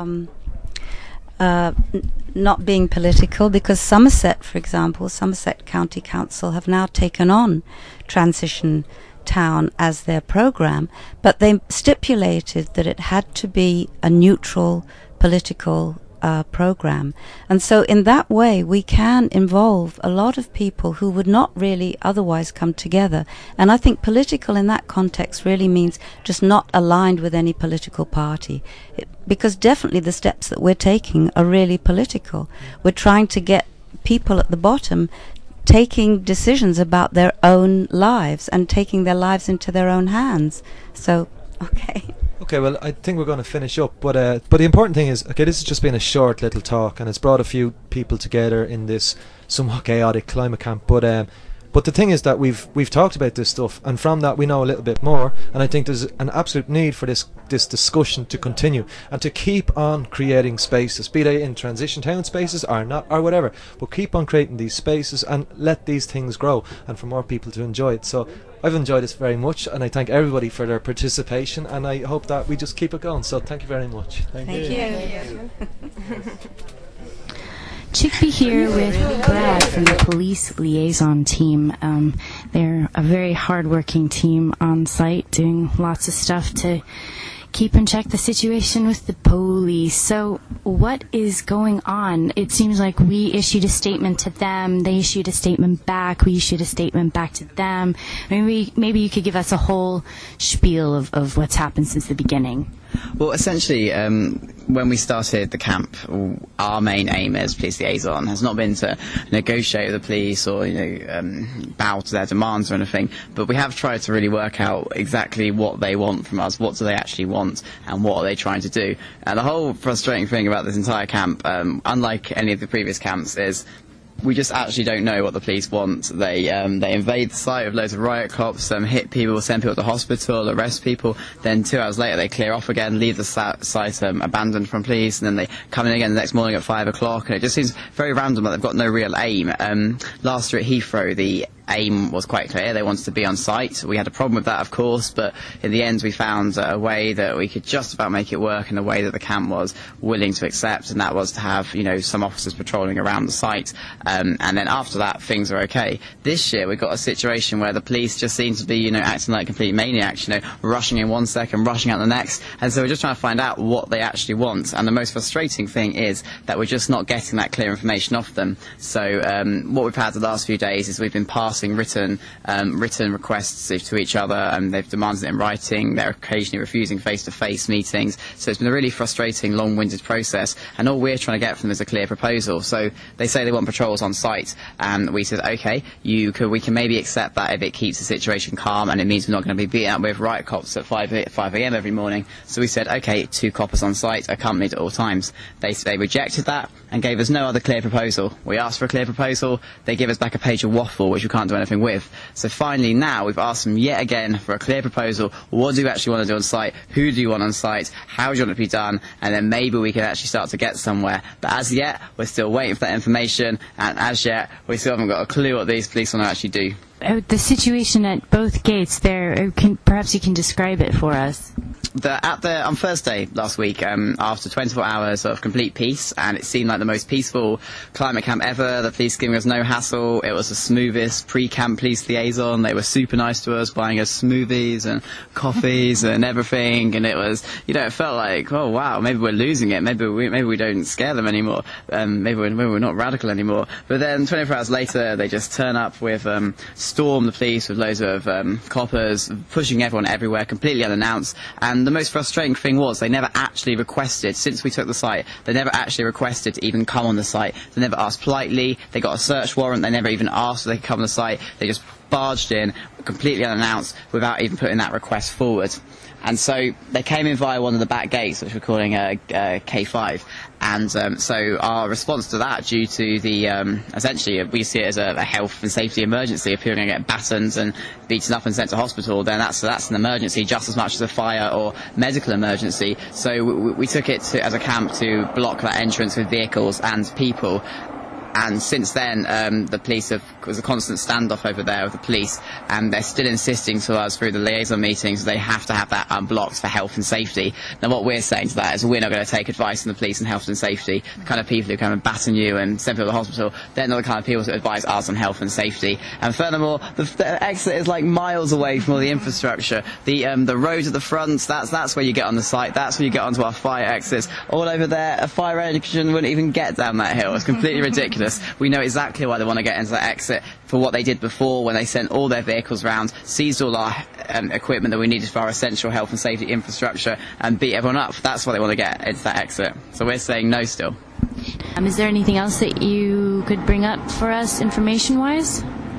not being political, because Somerset, for example, Somerset County Council have now taken on Transition Town as their programme, but they stipulated that it had to be a neutral political programme. And so in that way we can involve a lot of people who would not really otherwise come together. And I think political in that context really means just not aligned with any political party, because definitely the steps that we're taking are really political. We're trying to get people at the bottom taking decisions about their own lives and taking their lives into their own hands. So, okay, well, I think we're going to finish up, but the important thing is, okay, this has just been a short little talk, and it's brought a few people together in this somewhat chaotic climate camp, but the thing is that we've talked about this stuff, and from that we know a little bit more, and I think there's an absolute need for this discussion to continue and to keep on creating spaces, be they in transition town spaces or not, or whatever, but keep on creating these spaces and let these things grow, and for more people to enjoy it. So I've enjoyed this very much, and I thank everybody for their participation, and I hope that we just keep it going. So thank you very much. Thank you. Chickpea here with Brad from the police liaison team. They're a very hard-working team on site, doing lots of stuff to keep in check the situation with the police. So what is going on? It seems like we issued a statement to them, they issued a statement back, we issued a statement back to them. Maybe you could give us a whole spiel of what's happened since the beginning. Well, essentially, when we started the camp, our main aim as police liaison has not been to negotiate with the police or bow to their demands or anything, but we have tried to really work out exactly what they want from us, what do they actually want, and what are they trying to do. And the whole frustrating thing about this entire camp, unlike any of the previous camps, is we just actually don't know what the police want. They invade the site with loads of riot cops, hit people, send people to hospital, arrest people. Then 2 hours later they clear off again, leave the site abandoned from police, and then they come in again the next morning at 5 o'clock. And it just seems very random that they've got no real aim. Last year at Heathrow, the aim was quite clear. They wanted to be on site. We had a problem with that, of course, but in the end we found a way that we could just about make it work in a way that the camp was willing to accept, and that was to have some officers patrolling around the site, and then after that things are okay. This year we got a situation where the police just seem to be acting like complete maniacs, rushing in 1 second, rushing out the next, and so we're just trying to find out what they actually want. And the most frustrating thing is that we're just not getting that clear information off them. So what we've had the last few days is we've been passing written requests to each other, and they've demanded it in writing. They're occasionally refusing face-to-face meetings, so it's been a really frustrating, long-winded process, and all we're trying to get from them is a clear proposal. So they say they want patrols on site, and we said, okay, we can maybe accept that if it keeps the situation calm and it means we're not going to be beaten up with riot cops at 5 a.m. every morning. So we said, okay, 2 coppers on site, accompanied at all times. They rejected that and gave us no other clear proposal. We asked for a clear proposal, they give us back a page of waffle which we can't do anything with. So finally now we've asked them yet again for a clear proposal. What do you actually want to do on site? Who do you want on site? How do you want it to be done? And then maybe we can actually start to get somewhere. But as yet we're still waiting for that information, and as yet we still haven't got a clue what these police want to actually do. The situation at both gates there, perhaps you can describe it for us. on Thursday last week, after 24 hours of complete peace, and it seemed like the most peaceful climate camp ever. The police giving us no hassle. It was the smoothest pre-camp police liaison. They were super nice to us, buying us smoothies and coffees and everything. And it was, it felt like, oh wow, maybe we're losing it. Maybe we don't scare them anymore. Maybe we're not radical anymore. But then 24 hours later, they just turn up with storm the police with loads of coppers, pushing everyone everywhere, completely unannounced. And the most frustrating thing was they never actually requested, since we took the site, they never actually requested to even come on the site. They never asked politely. They got a search warrant. They never even asked if they could come on the site. They just barged in, completely unannounced, without even putting that request forward. And so they came in via one of the back gates, which we're calling K5. And so our response to that, due to the, essentially, we see it as a health and safety emergency. If people are going to get battened and beaten up and sent to hospital, then that's an emergency just as much as a fire or medical emergency. So we took it as a camp to block that entrance with vehicles and people. And since then, the police was a constant standoff over there with the police, and they're still insisting to us through the liaison meetings they have to have that unblocked for health and safety. Now, what we're saying to that is we're not going to take advice from the police on health and safety. The kind of people who come and batten you and send people to the hospital, they're not the kind of people who advise us on health and safety. And furthermore, the exit is like miles away from all the infrastructure. The road at the front, that's where you get on the site. That's where you get onto our fire exits. All over there, a fire engine wouldn't even get down that hill. It's completely ridiculous. We know exactly why they want to get into that exit for what they did before when they sent all their vehicles round, seized all our equipment that we needed for our essential health and safety infrastructure, and beat everyone up. That's why they want to get into that exit. So we're saying no still. Is there anything else that you could bring up for us information-wise?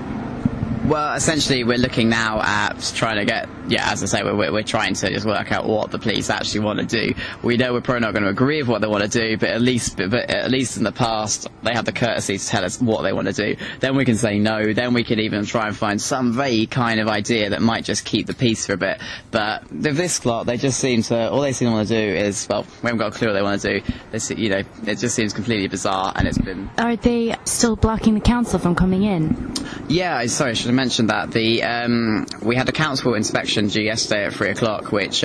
Well, essentially, we're looking now at trying to get, as I say, we're trying to just work out what the police actually want to do. We know we're probably not going to agree with what they want to do, but at least in the past, they have the courtesy to tell us what they want to do. Then we can say no. Then we can even try and find some vague kind of idea that might just keep the peace for a bit. But with this lot, they just seem to, all they seem to want to do is, well, we haven't got a clue what they want to do. It just seems completely bizarre, and it's been... Are they still blocking the council from coming in? Yeah, sorry, I should have mentioned that. We had a council inspection due yesterday at 3 o'clock, which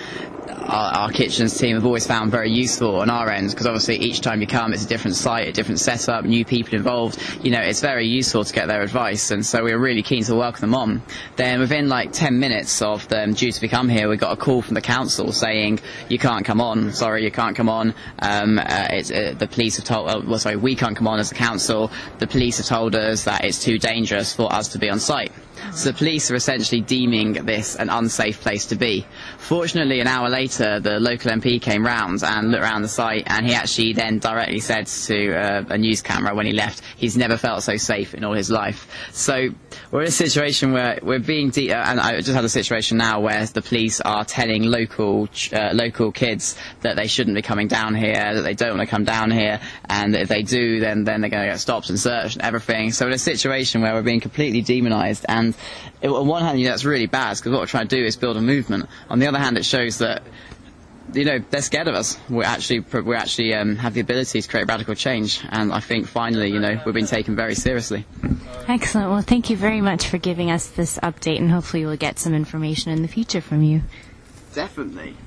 our kitchens team have always found very useful on our end, because obviously each time you come it's a different site, a different setup, new people involved. It's very useful to get their advice, and so we were really keen to welcome them on. Then within like 10 minutes of them due to become here, we got a call from the council saying, you can't come on, sorry, you can't come on. The police have told, we can't come on as a council. The police have told us that it's too dangerous for us to be on site. So the police are essentially deeming this an unsafe place to be. Fortunately, an hour later, the local MP came round and looked around the site, and he actually then directly said to a news camera when he left, he's never felt so safe in all his life. So we're in a situation where we're being... and I just had a situation now where the police are telling local kids that they shouldn't be coming down here, that they don't want to come down here, and that if they do, then they're going to get stopped and searched and everything. So we're in a situation where we're being completely demonised, and on one hand, that's really bad, because what we're trying to do is build a movement. On the other hand, it shows that they're scared of us. We actually have the ability to create radical change, and I think finally, we're being taken very seriously. Excellent. Well, thank you very much for giving us this update, and hopefully we'll get some information in the future from you. Definitely.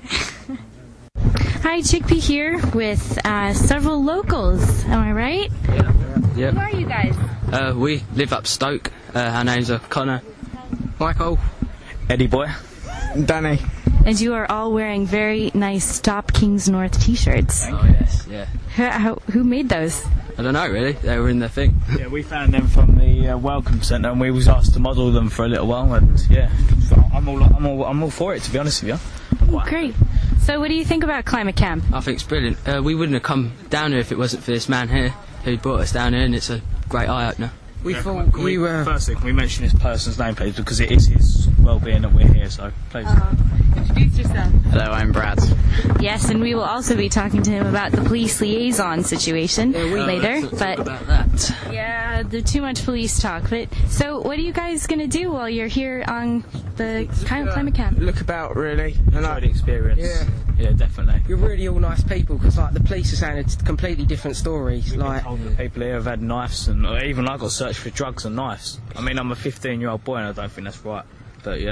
Hi, Chickpea here with several locals. Am I right? Yeah. Who are you guys? We live up Stoke. Our names are Connor, Michael, Eddie Boy, Danny. And you are all wearing very nice Stop Kings North t-shirts. Oh yes, yeah. Who made those? I don't know really. They were in the thing. Yeah, we found them from the Welcome Centre, and we was asked to model them for a little while. And yeah, I'm all for it, to be honest with you. Great. So, what do you think about Climate Camp? I think it's brilliant. We wouldn't have come down here if it wasn't for this man here who brought us down here, and it's a great eye opener. We thought we were... Firstly, can we mention this person's name, please? Because it is his well-being that we're here, so please. Introduce yourself. Hello, I'm Brad. Yes, and we will also be talking to him about the police liaison situation later. But about that. Yeah, there's too much police talk. But so, what are you guys going to do while you're here on the Climate Camp? Look about, really. Enjoy the experience. Yeah, definitely. You're really all nice people, because the police are saying it's completely different stories. People here have had knives, and even I got searched for drugs and knives. I mean, I'm a 15-year-old boy, and I don't think that's right. But yeah.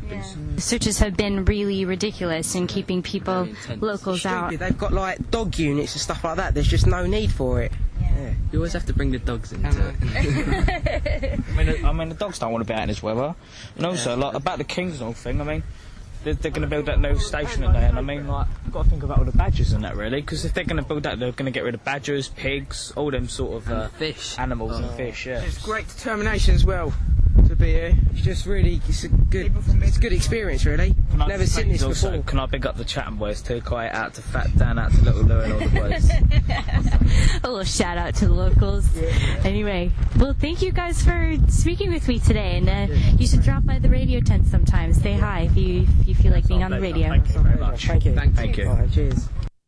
happens. The searches have been really ridiculous in keeping people, locals out. They've got like dog units and stuff like that. There's just no need for it. Yeah. You always have to bring the dogs into it. I mean, the dogs don't want to be out in this weather. And also, like, about the Kingsnall thing, I mean, they're going to build that new station in there, and I mean, like, you've got to think about all the badgers and that, really, because if they're going to build that, they're going to get rid of badgers, pigs, all them sort of fish, animals and fish. Yeah, it's great determination as well to be here. It's just really, it's a good experience, really. Never seen this before. Can I big up the Chatham boys too? Quite out to Fat Dan, out to Little Lou and all the boys. A little shout out to the locals. Yeah. Anyway, well, thank you guys for speaking with me today, and you should drop by the radio tent sometime. Say hi if you feel like being on the radio. Thank you very much. Thank you. Thank you. Right, cheers.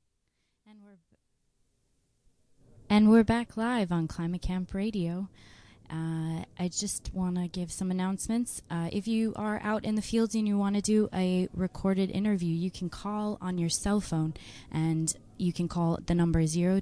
And we're back live on Climate Camp Radio. I just want to give some announcements. If you are out in the fields and you want to do a recorded interview, you can call on your cell phone, and you can call the number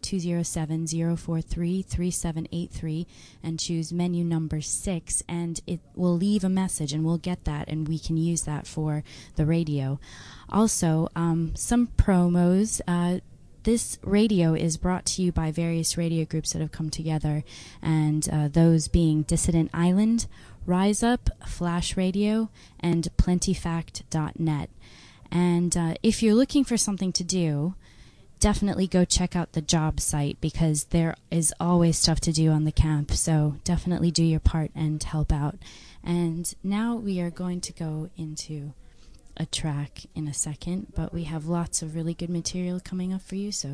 0207-043-3783 and choose menu number 6, and it will leave a message, and we'll get that, and we can use that for the radio. Also, some promos. This radio is brought to you by various radio groups that have come together, and those being Dissident Island, Rise Up, Flash Radio, and PlentyFact.net. And if you're looking for something to do, definitely go check out the job site, because there is always stuff to do on the camp, so definitely do your part and help out. And now we are going to go into a track in a second, but we have lots of really good material coming up for you. So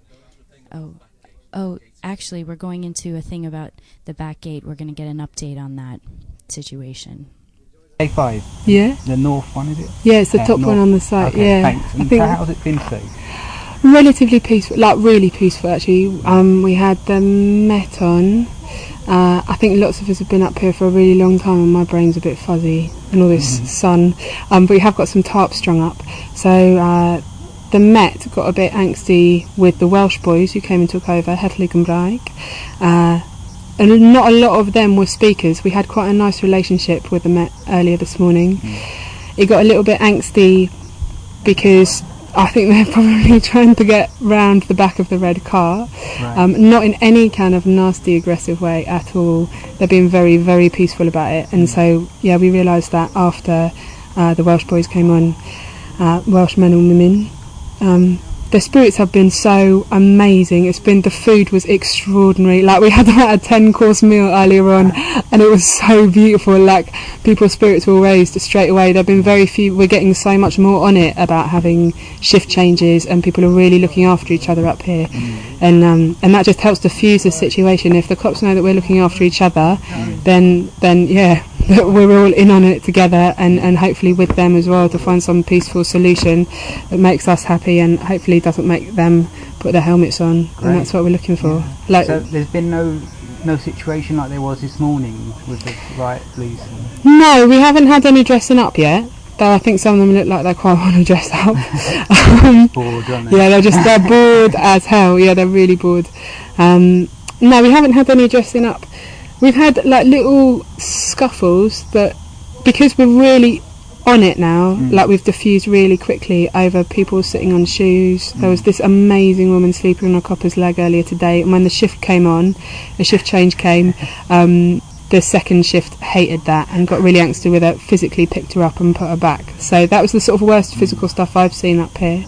actually we're going into a thing about the back gate. We're going to get an update on that situation. A5, yeah, the north one, is it? Yeah, it's the top one on the site. Okay, yeah, thanks. And how's it been today? Relatively peaceful, like really peaceful actually. We had the Met on. I think lots of us have been up here for a really long time, and my brain's a bit fuzzy and all this sun. But we have got some tarps strung up. So the Met got a bit angsty with the Welsh boys who came and took over, Heddlu Gymraeg. And not a lot of them were speakers. We had quite a nice relationship with the Met earlier this morning. It got a little bit angsty because I think they're probably trying to get round the back of the red car. Right. Not in any kind of nasty, aggressive way at all. They're being very, very peaceful about it. And so, yeah, we realised that after the Welsh boys came on, Welsh men and women, the spirits have been so amazing. The food was extraordinary. Like, we had about a 10-course meal earlier on, and it was so beautiful. Like, people's spirits were raised straight away. There've been very few. We're getting so much more on it about having shift changes, and people are really looking after each other up here. And that just helps diffuse the situation. If the cops know that we're looking after each other, then yeah, we're all in on it together, and hopefully with them as well, to find some peaceful solution that makes us happy and hopefully doesn't make them put their helmets on. Great. And that's what we're looking for. Like, so there's been no situation like there was this morning with the riot police? No, we haven't had any dressing up yet, though I think some of them look like they quite want to dress up. Bored, aren't they? Yeah, they're bored as hell. Yeah, they're really bored. No, we haven't had any dressing up. We've had like little scuffles, but because we're really on it now, like we've diffused really quickly over people sitting on shoes. There was this amazing woman sleeping on a copper's leg earlier today, and when the shift came on, the shift change came, the second shift hated that and got really angsty with her, physically picked her up and put her back. So that was the sort of worst physical stuff I've seen up here.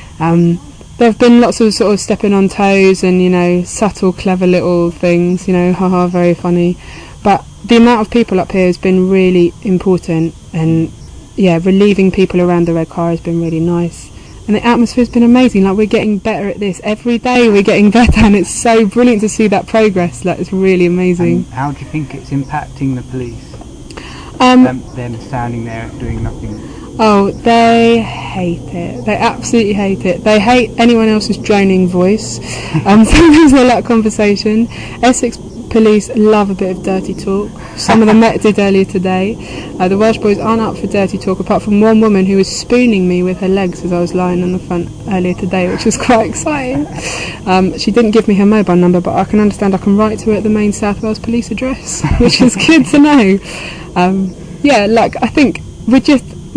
There have been lots of sort of stepping on toes and, you know, subtle, clever little things, you know, haha, very funny. But the amount of people up here has been really important, and yeah, relieving people around the red car has been really nice. And the atmosphere's been amazing. Like, we're getting better at this every day. We're getting better, and it's so brilliant to see that progress. Like, it's really amazing. And how do you think it's impacting the police? Them standing there doing nothing. Oh, they hate it. They absolutely hate it. They hate anyone else's droning voice. Sometimes they like conversation. Essex police love a bit of dirty talk. Some of the Met did earlier today. The Welsh boys aren't up for dirty talk, apart from one woman who was spooning me with her legs as I was lying on the front earlier today, which was quite exciting. She didn't give me her mobile number, but I can understand I can write to her at the main South Wales police address, which is good to know. Yeah, like, I think we're just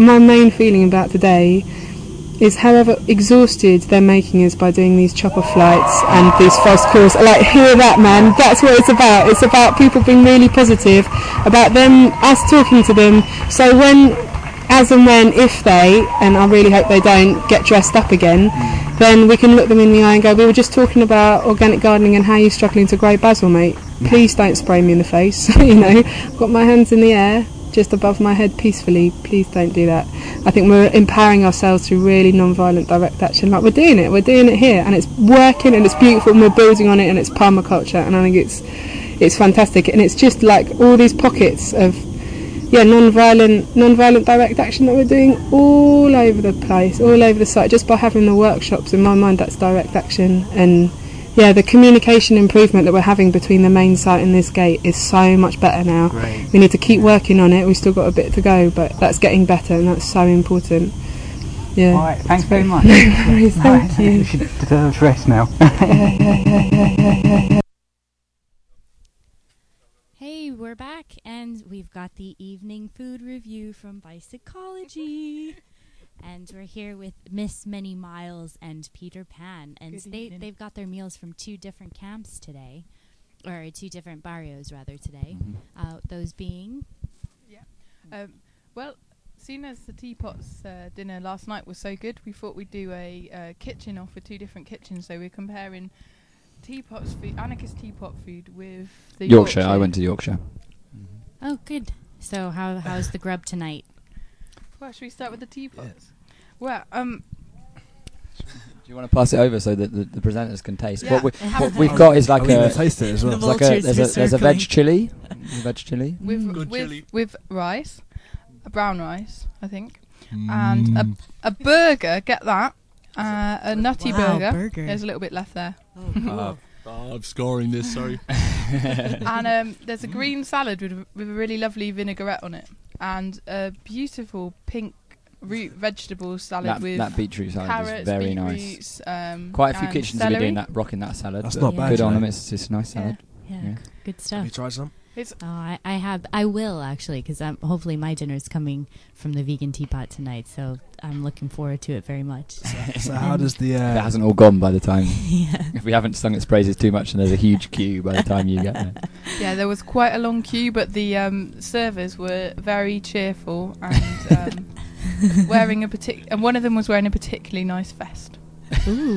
my main feeling about today is however exhausted they're making us by doing these chopper flights and these false calls. Like, hear that, man? That's what it's about. It's about people being really positive, about us talking to them. So as and when, if they, and I really hope they don't, get dressed up again, then we can look them in the eye and go, we were just talking about organic gardening and how you're struggling to grow basil, mate. Please don't spray me in the face. I've got my hands in the air, just above my head peacefully. Please don't do that. I think we're empowering ourselves through really non-violent direct action. Like, we're doing it here, and it's working, and it's beautiful, and we're building on it, and it's permaculture, and I think it's fantastic. And it's just like all these pockets of non-violent direct action that we're doing all over the place, all over the site, just by having the workshops. In my mind, that's direct action. And the communication improvement that we're having between the main site and this gate is so much better now. Great. We need to keep working on it. We've still got a bit to go, but that's getting better, and that's so important. Yeah. All right, thanks very much. No worries, thank you. You should deserve rest now. Hey, we're back, and we've got the evening food review from Bicycology. And we're here with Miss Many Miles and Peter Pan. And they've got their meals from 2 different camps today, or 2 different barrios, rather, today. Those being? Well, seeing as the Teapots dinner last night was so good, we thought we'd do a kitchen off with 2 different kitchens. So we're comparing Teapots food, Anarchist Teapot food with the Yorkshire. I went to Yorkshire. Oh, good. So how's the grub tonight? Well, should we start with the Teapots? Well, do you want to pass it over so that the presenters can taste? Yeah. What we've got is like a taste it as well. There's a veg chili. With rice, a brown rice, I think, and a burger. Get that. A nutty burger. There's a little bit left there. I'm scoring this, sorry. And there's a green salad with a really lovely vinaigrette on it, and a beautiful pink root vegetable salad with that beetroot salad carrots, is very nice. Quite a few kitchens have been rocking that salad. That's not bad. Good on them. It's a nice salad. Yeah, good stuff. Have you tried some? I will actually, because hopefully my dinner is coming from the vegan teapot tonight, so I'm looking forward to it very much. So how does the... It hasn't all gone by the time. Yeah. If we haven't sung its praises too much, and there's a huge queue by the time you get there. Yeah, there was quite a long queue, but the servers were very cheerful and wearing and one of them was wearing a particularly nice vest. Ooh.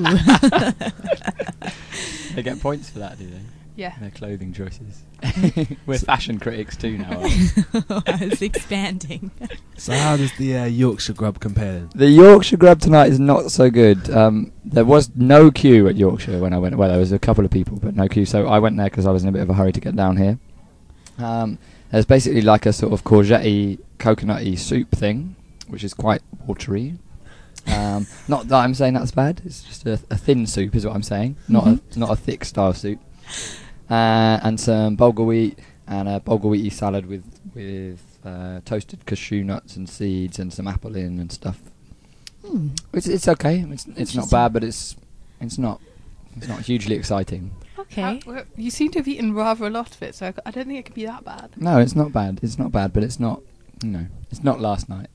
They get points for that, do they? Yeah. Their clothing choices. We're fashion critics too now. It's expanding. So how does the Yorkshire grub compare then? The Yorkshire grub tonight is not so good. There was no queue at Yorkshire when I went. Well, there was a couple of people, but no queue. So I went there because I was in a bit of a hurry to get down here. There's basically like a sort of courgette-y, coconut-y soup thing, which is quite watery. Not that I'm saying that's bad. It's just a thin soup is what I'm saying. Not a thick style soup. And some bulgur wheat and a bulgur wheaty salad with toasted cashew nuts and seeds and some apple in and stuff. It's okay. It's not bad, but it's not hugely exciting. Okay. You seem to have eaten rather a lot of it, so I don't think it could be that bad. No, it's not bad. It's not bad, but it's not. No, it's not last night.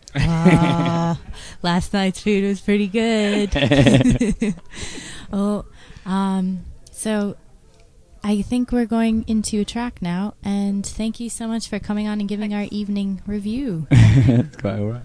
Last night's food was pretty good. So I think we're going into a track now, and thank you so much for coming on and giving our evening review. It's quite alright.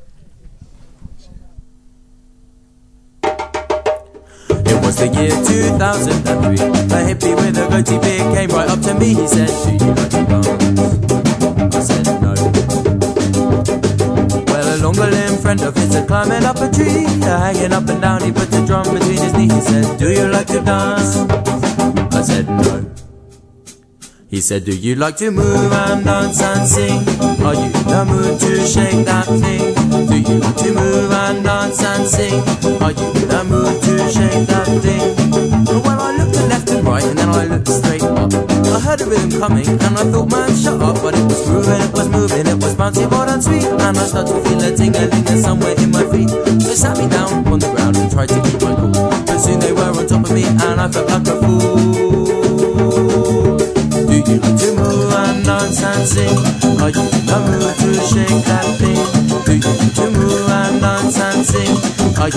It was the year 2003. A hippie with a goatee beard came right up to me. He said, "Do you like to dance?" I said, "No." Well, a longer limb friend of his had climbing up a tree, hanging up and down. He put the drum between his knees. He said, "Do you like to dance?" I said, "No." He said, "Do you like to move and dance and sing? Are you in the mood to shake that thing? Do you like to move and dance and sing? Are you in the mood to shake that thing?" Well, I looked to left and right and then I looked straight up. I heard a rhythm coming and I thought, man, shut up. But it was grooving, it was moving, it was bouncy, bold and sweet. And I started to feel a ting-a-ling somewhere in my feet. So sat me down on the ground and tried to keep my cool. But soon they were on top of me and I felt like a fool. Do you like to move and dance and sing? Are you in the mood to shake that thing? Do you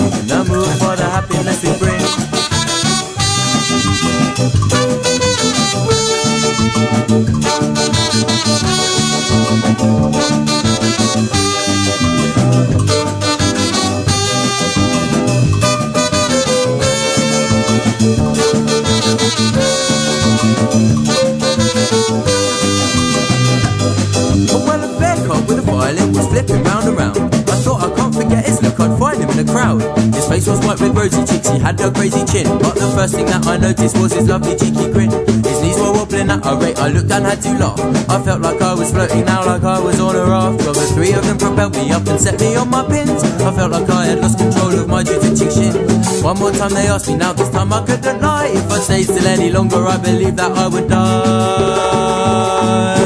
in the mood for the happiness we bring. Well, a bear cub with a violin was flipping round and round. I thought I can't forget his look, I'd find him in the crowd. His face was white with rosy cheeks, he had a crazy chin. But the first thing that I noticed was his lovely cheeky grin. His knees were wobbling at a rate, I looked and had to laugh. I felt like I was floating now, like I was on a raft. Well, the three of them propelled me up and set me on my pins. I felt like I had lost control of my jujitsu shin. One more time they asked me, now this time I couldn't lie. If I stayed still any longer, I believe that I would die.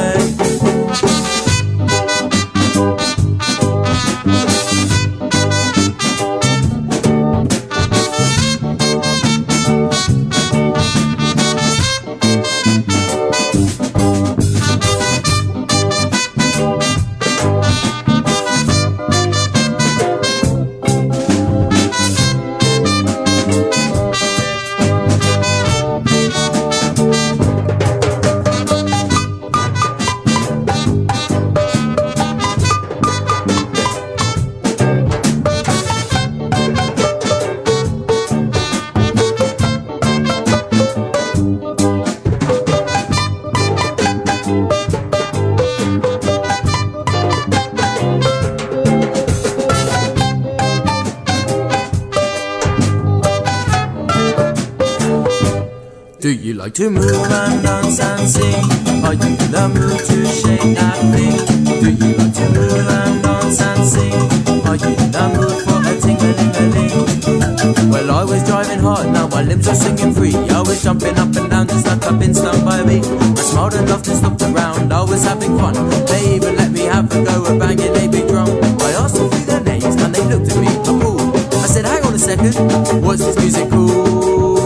Do you like to move and dance and sing? Are you in the mood to shake and fling? Do you like to move and dance and sing? Are you in the mood for a ting-a-ling-a-ling? Well, I was driving hard, now my limbs are singing free. I was jumping up and down just like I've been stung by a bee. I smiled and laughed and stopped around, I was having fun. They even let me have a go at banging a big drum. I asked them for their names and they looked at me appalled. I said, hang on a second, what's this music called?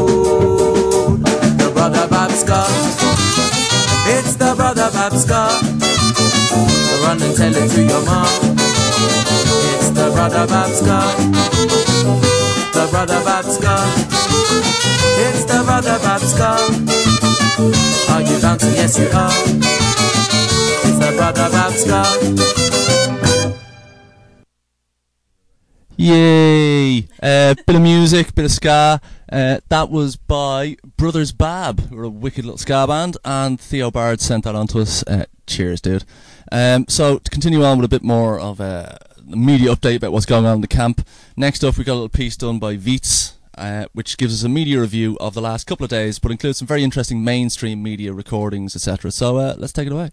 Brother Babska, it's the Brother Babska. So run and tell it to your mom. It's the Brother Babska, the Brother Babska. It's the Brother Babska. Are you bouncing? Yes you are. It's the Brother Babska. Yay! Bit of music, bit of ska. That was by Brothers Bab, who are a wicked little ska band, and Theo Bard sent that on to us. Cheers, dude. So, to continue on with a bit more of a media update about what's going on in the camp, next up we got a little piece done by Vietz, which gives us a media review of the last couple of days, but includes some very interesting mainstream media recordings, etc. So, let's take it away.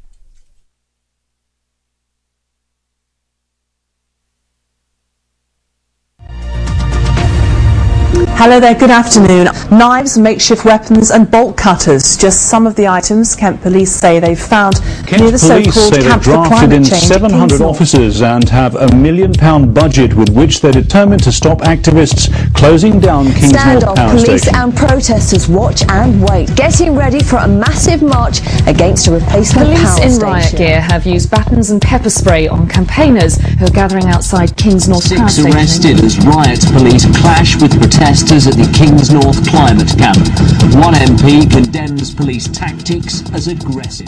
Hello there, good afternoon. Knives, makeshift weapons and bolt cutters, just some of the items Kent police say they've found near the so-called Camp for Climate Change. 700 officers and have £1 million budget with which they're determined to stop activists closing down Kings North Power police Station. And protesters watch and wait, getting ready for a massive march against a replacement power station. Police in riot gear have used batons and pepper spray on campaigners who are gathering outside Kings North Power Station. 6 arrested as riot police clash with protesters at the Kings North climate camp. One MP condemns police tactics as aggressive.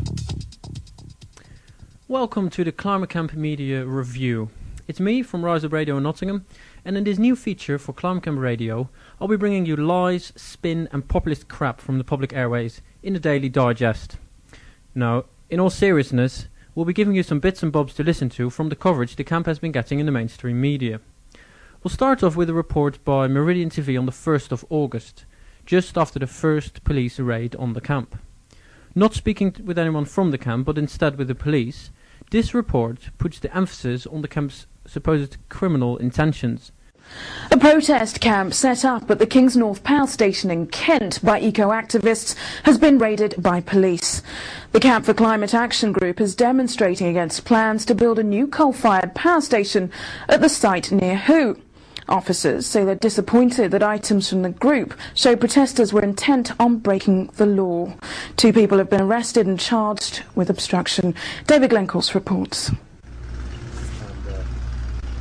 Welcome to the Climate Camp Media Review. It's me from Rise Up Radio in Nottingham, and in this new feature for Climate Camp Radio, I'll be bringing you lies, spin and populist crap from the public airways in the Daily Digest. Now, in all seriousness, we'll be giving you some bits and bobs to listen to from the coverage the camp has been getting in the mainstream media. We'll start off with a report by Meridian TV on the 1st of August, just after the first police raid on the camp. Not speaking with anyone from the camp, but instead with the police, this report puts the emphasis on the camp's supposed criminal intentions. A protest camp set up at the Kings North Power Station in Kent by eco-activists has been raided by police. The Camp for Climate Action Group is demonstrating against plans to build a new coal-fired power station at the site near Hoo. Officers say they're disappointed that items from the group show protesters were intent on breaking the law. 2 people have been arrested and charged with obstruction. David Glencorse reports.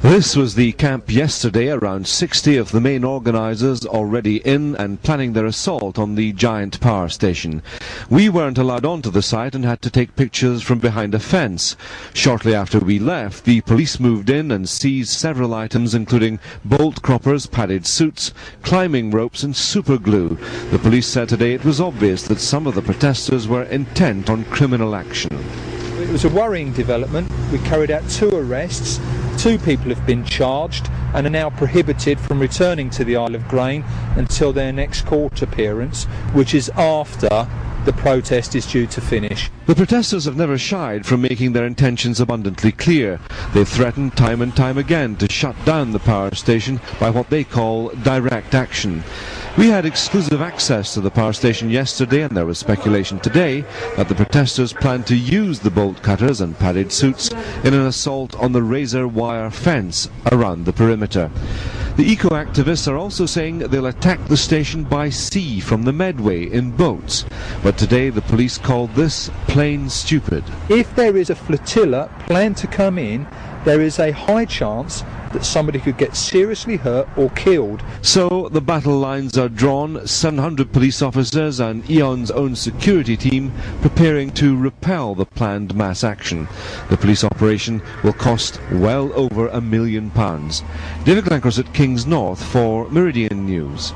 This was the camp yesterday, around 60 of the main organisers already in and planning their assault on the giant power station. We weren't allowed onto the site and had to take pictures from behind a fence. Shortly after we left, the police moved in and seized several items including bolt croppers, padded suits, climbing ropes and super glue. The police said today it was obvious that some of the protesters were intent on criminal action. It was a worrying development. We carried out 2 arrests. 2 people have been charged and are now prohibited from returning to the Isle of Grain until their next court appearance, which is after the protest is due to finish. The protesters have never shied from making their intentions abundantly clear. They've threatened time and time again to shut down the power station by what they call direct action. We had exclusive access to the power station yesterday, and there was speculation today that the protesters plan to use the bolt cutters and padded suits in an assault on the razor wire fence around the perimeter. The eco-activists are also saying they'll attack the station by sea from the Medway in boats. But today the police called this plain stupid. If there is a flotilla planned to come in, there is a high chance that somebody could get seriously hurt or killed. So the battle lines are drawn, 700 police officers and E.ON's own security team preparing to repel the planned mass action. The police operation will cost well over £1 million. David Glencross at Kings North for Meridian News.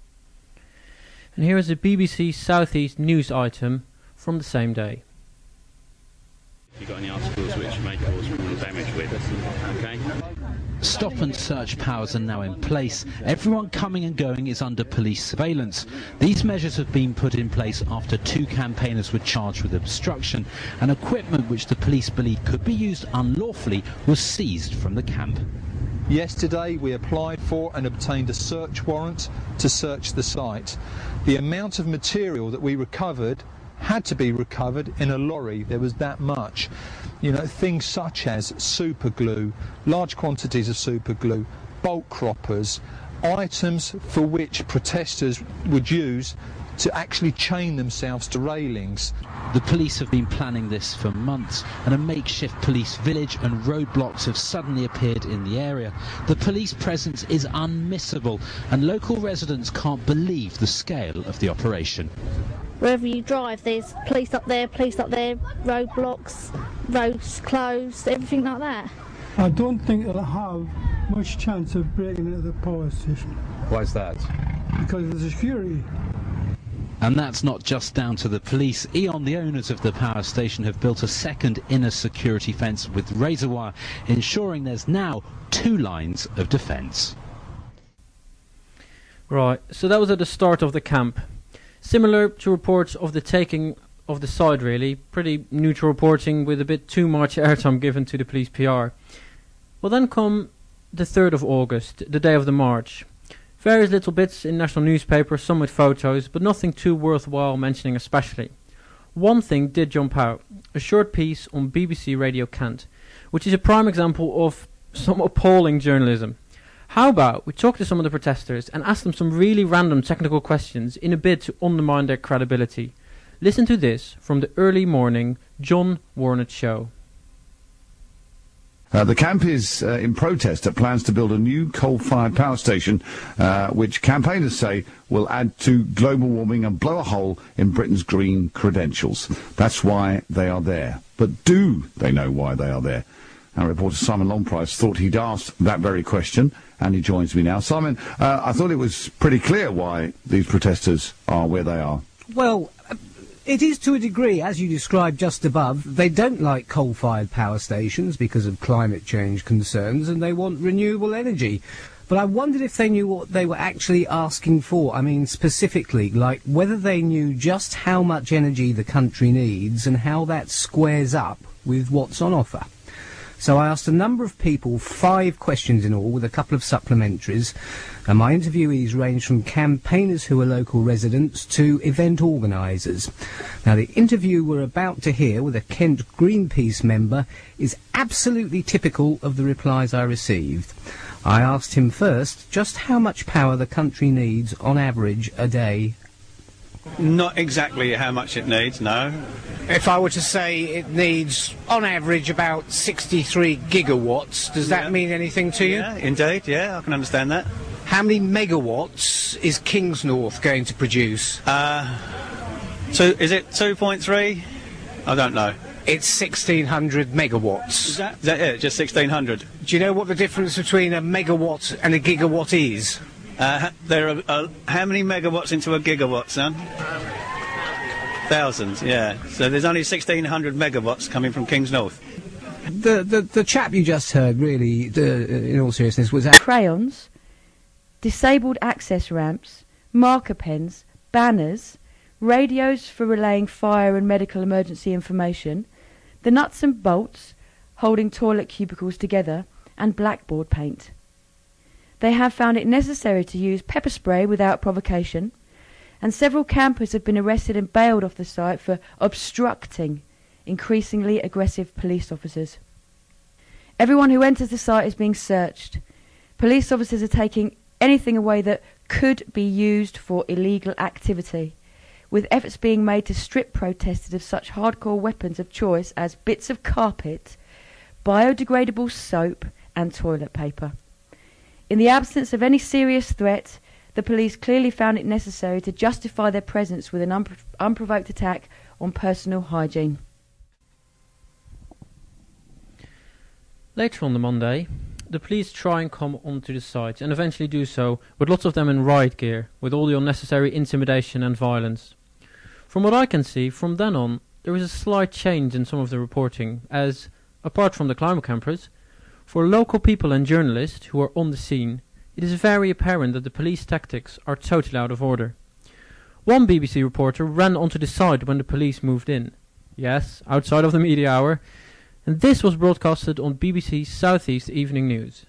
And here is a BBC South East news item from the same day. You've got any articles which may cause more damage with, okay? Stop and search powers are now in place. Everyone coming and going is under police surveillance. These measures have been put in place after 2 campaigners were charged with obstruction, and equipment which the police believe could be used unlawfully was seized from the camp. Yesterday we applied for and obtained a search warrant to search the site. The amount of material that we recovered had to be recovered in a lorry. There was that much. You know, things such as super glue, large quantities of super glue, bolt croppers, items for which protesters would use to actually chain themselves to railings. The police have been planning this for months, and a makeshift police village and roadblocks have suddenly appeared in the area. The police presence is unmissable, and local residents can't believe the scale of the operation. Wherever you drive, there's police up there, roadblocks, roads closed, everything like that. I don't think it'll have much chance of breaking into the power station. Why is that? Because of the security. And that's not just down to the police. E.ON, the owners of the power station, have built a second inner security fence with razor wire, ensuring there's now 2 lines of defence. Right, so that was at the start of the camp. Similar to reports of the taking of the side, really. Pretty neutral reporting with a bit too much airtime given to the police PR. Well, then come the 3rd of August, the day of the march. Various little bits in national newspapers, some with photos, but nothing too worthwhile mentioning especially. One thing did jump out, a short piece on BBC Radio Kent, which is a prime example of some appalling journalism. How about we talk to some of the protesters and ask them some really random technical questions in a bid to undermine their credibility? Listen to this from the early morning John Warnett show. The camp is in protest at plans to build a new coal-fired power station, which campaigners say will add to global warming and blow a hole in Britain's green credentials. That's why they are there. But do they know why they are there? Our reporter Simon Longprice thought he'd asked that very question, and he joins me now. Simon, I thought it was pretty clear why these protesters are where they are. Well, it is to a degree, as you described just above. They don't like coal-fired power stations because of climate change concerns, and they want renewable energy. But I wondered if they knew what they were actually asking for. I mean, specifically, like whether they knew just how much energy the country needs and how that squares up with what's on offer. So I asked a number of people, 5 questions in all, with a couple of supplementaries, and my interviewees ranged from campaigners who are local residents to event organisers. Now, the interview we're about to hear with a Kent Greenpeace member is absolutely typical of the replies I received. I asked him first just how much power the country needs on average a day. Not exactly how much it needs, no. If I were to say it needs, on average, about 63 gigawatts, does that mean anything to you? Yeah, indeed, yeah, I can understand that. How many megawatts is Kingsnorth going to produce? Is it 2.3? I don't know. It's 1,600 megawatts. Is that it? Just 1,600? Do you know what the difference between a megawatt and a gigawatt is? There are how many megawatts into a gigawatt, son? Thousands, yeah. So there's only 1,600 megawatts coming from Kingsnorth. The chap you just heard, really, in all seriousness, was... crayons, disabled access ramps, marker pens, banners, radios for relaying fire and medical emergency information, the nuts and bolts holding toilet cubicles together, and blackboard paint. They have found it necessary to use pepper spray without provocation, and several campers have been arrested and bailed off the site for obstructing increasingly aggressive police officers. Everyone who enters the site is being searched. Police officers are taking anything away that could be used for illegal activity, with efforts being made to strip protesters of such hardcore weapons of choice as bits of carpet, biodegradable soap and toilet paper. In the absence of any serious threat, the police clearly found it necessary to justify their presence with an unprovoked attack on personal hygiene. Later on the Monday, the police try and come onto the site and eventually do so with lots of them in riot gear, with all the unnecessary intimidation and violence. From what I can see, from then on, there is a slight change in some of the reporting, as, apart from the climate campers, for local people and journalists who are on the scene, it is very apparent that the police tactics are totally out of order. One BBC reporter ran onto the site when the police moved in. Yes, outside of the media hour, and this was broadcasted on BBC South East Evening News.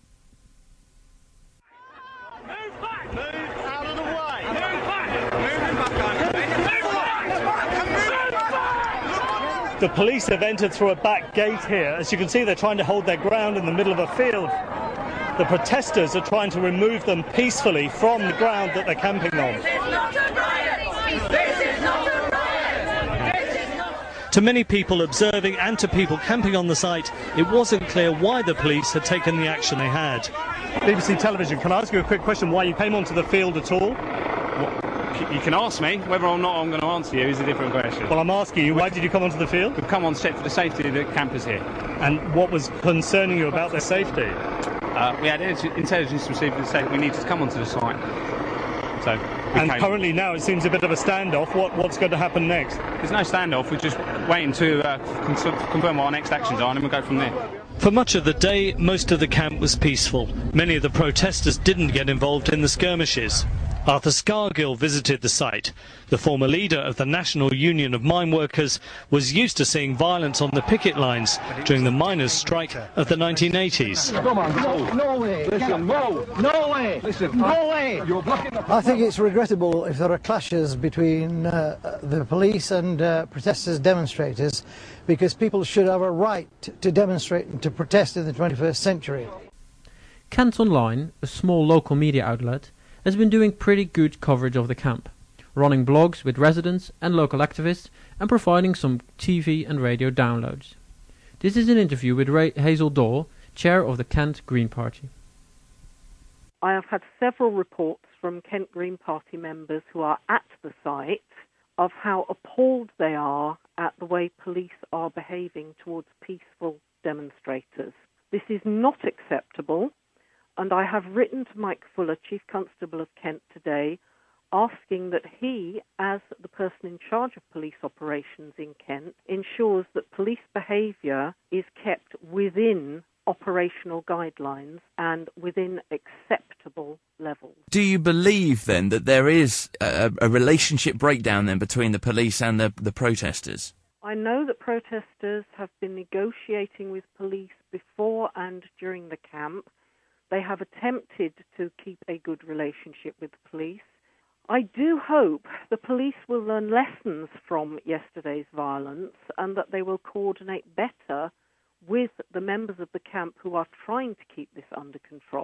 The police have entered through a back gate here. As you can see, they're trying to hold their ground in the middle of a field. The protesters are trying to remove them peacefully from the ground that they're camping on. This is not a riot! This is not a riot! This is not... To many people observing and to people camping on the site, it wasn't clear why the police had taken the action they had. BBC Television, can I ask you a quick question? Why you came onto the field at all? You can ask me. Whether or not I'm going to answer you is a different question. Well, I'm asking you, why did you come onto the field? We've come on set for the safety of the campers here. And what was concerning you about their safety? We had intelligence received that said we needed to come onto the site. So currently now it seems a bit of a standoff. What's going to happen next? There's no standoff. We're just waiting to confirm what our next actions are, and then we'll go from there. For much of the day, most of the camp was peaceful. Many of the protesters didn't get involved in the skirmishes. Arthur Scargill visited the site. The former leader of the National Union of Mine Workers was used to seeing violence on the picket lines during the miners' strike of the 1980s. Come on, no way. Listen, no way. Listen, no way. You're blocking the... I think it's regrettable if there are clashes between the police and protesters, demonstrators, because people should have a right to demonstrate and to protest in the 21st century. Kent Online, a small local media outlet, has been doing pretty good coverage of the camp, running blogs with residents and local activists and providing some TV and radio downloads. This is an interview with Hazel Daw, chair of the Kent Green Party. I have had several reports from Kent Green Party members who are at the site of how appalled they are at the way police are behaving towards peaceful demonstrators. This is not acceptable. And I have written to Mike Fuller, Chief Constable of Kent, today, asking that he, as the person in charge of police operations in Kent, ensures that police behaviour is kept within operational guidelines and within acceptable levels. Do you believe, then, that there is a relationship breakdown, then, between the police and the protesters? I know that protesters have been negotiating with police before and during the camp. They have attempted to keep a good relationship with the police. I do hope the police will learn lessons from yesterday's violence and that they will coordinate better with the members of the camp who are trying to keep this under control.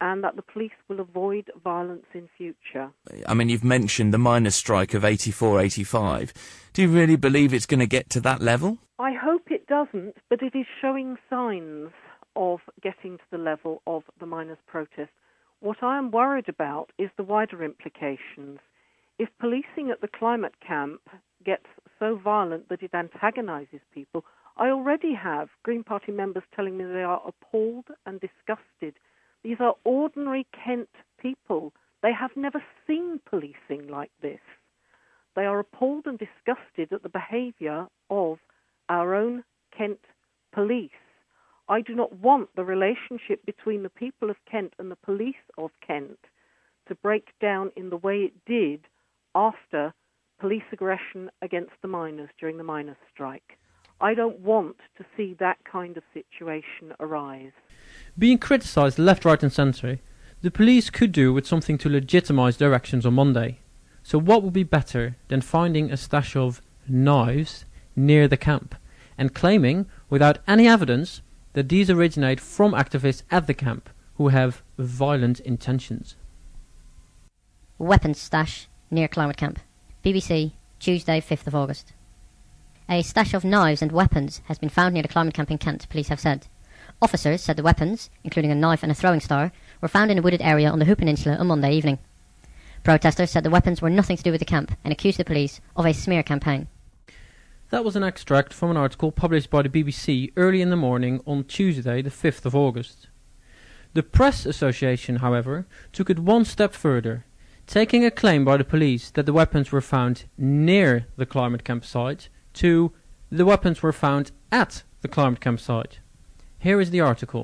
and that the police will avoid violence in future. I mean, you've mentioned the miners' strike of 84-85. Do you really believe it's going to get to that level? I hope it doesn't, but it is showing signs of getting to the level of the miners' protest. What I am worried about is the wider implications. If policing at the climate camp gets so violent that it antagonises people, I already have Green Party members telling me they are appalled and disgusted. These are ordinary Kent people. They have never seen policing like this. They are appalled and disgusted at the behaviour of our own Kent police. I do not want the relationship between the people of Kent and the police of Kent to break down in the way it did after police aggression against the miners during the miners' strike. I don't want to see that kind of situation arise. Being criticised left, right and centre, the police could do with something to legitimise their actions on Monday. So what would be better than finding a stash of knives near the camp and claiming, without any evidence, that these originate from activists at the camp who have violent intentions? Weapons stash near climate camp. BBC, Tuesday, 5th of August. A stash of knives and weapons has been found near the climate camp in Kent, police have said. Officers said the weapons, including a knife and a throwing star, were found in a wooded area on the Hoop Peninsula on Monday evening. Protesters said the weapons were nothing to do with the camp and accused the police of a smear campaign. That was an extract from an article published by the BBC early in the morning on Tuesday, the 5th of August. The Press Association, however, took it one step further, taking a claim by the police that the weapons were found near the climate camp site to the weapons were found at the climate camp site. Here is the article.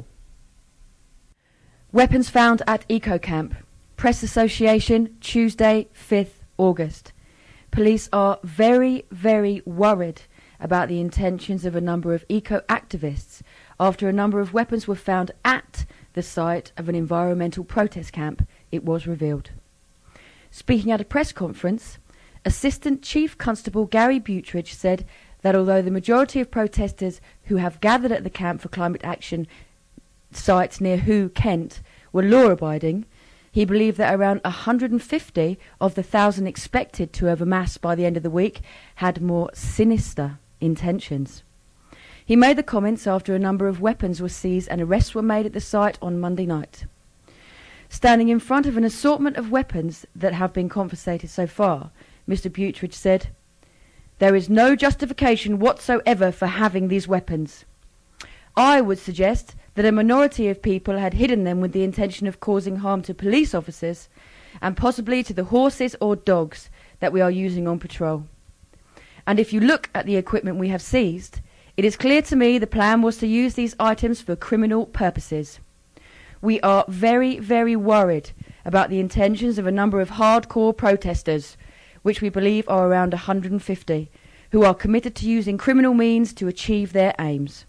Weapons found at Eco Camp. Press Association, Tuesday, 5th August. Police are very, very worried about the intentions of a number of eco-activists after a number of weapons were found at the site of an environmental protest camp, it was revealed. Speaking at a press conference, Assistant Chief Constable Gary Butridge said that although the majority of protesters who have gathered at the camp for climate action sites near Hoo, Kent, were law-abiding, he believed that around 150 of the 1,000 expected to have amassed by the end of the week had more sinister intentions. He made the comments after a number of weapons were seized and arrests were made at the site on Monday night. Standing in front of an assortment of weapons that have been confiscated so far, Mr. Butridge said, "There is no justification whatsoever for having these weapons. I would suggest that a minority of people had hidden them with the intention of causing harm to police officers and possibly to the horses or dogs that we are using on patrol. And if you look at the equipment we have seized, it is clear to me the plan was to use these items for criminal purposes. We are very, very worried about the intentions of a number of hardcore protesters, which we believe are around 150, who are committed to using criminal means to achieve their aims."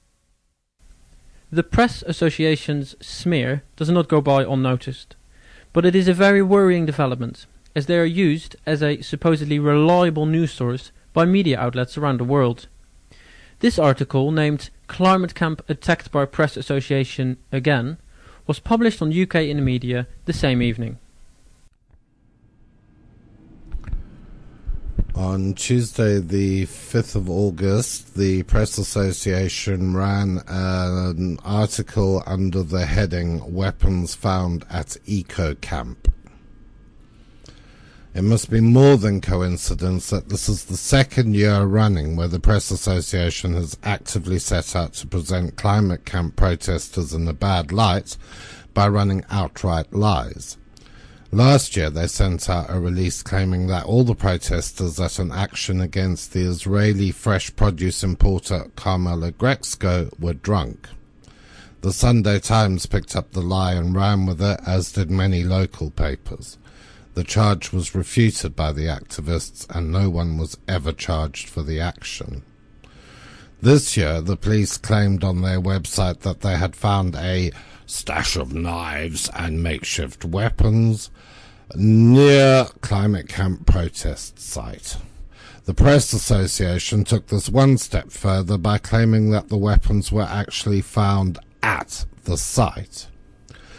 The Press Association's smear does not go by unnoticed, but it is a very worrying development, as they are used as a supposedly reliable news source by media outlets around the world. This article, named "Climate Camp Attacked by Press Association Again," was published on UK in the media the same evening. On Tuesday, the 5th of August, the Press Association ran an article under the heading "Weapons Found at Eco Camp." It must be more than coincidence that this is the second year running where the Press Association has actively set out to present climate camp protesters in a bad light by running outright lies. Last year they sent out a release claiming that all the protesters at an action against the Israeli fresh produce importer Carmela Grexko were drunk. The Sunday Times picked up the lie and ran with it, as did many local papers. The charge was refuted by the activists and no one was ever charged for the action. This year the police claimed on their website that they had found a stash of knives and makeshift weapons near climate camp protest site. The Press Association took this one step further by claiming that the weapons were actually found at the site.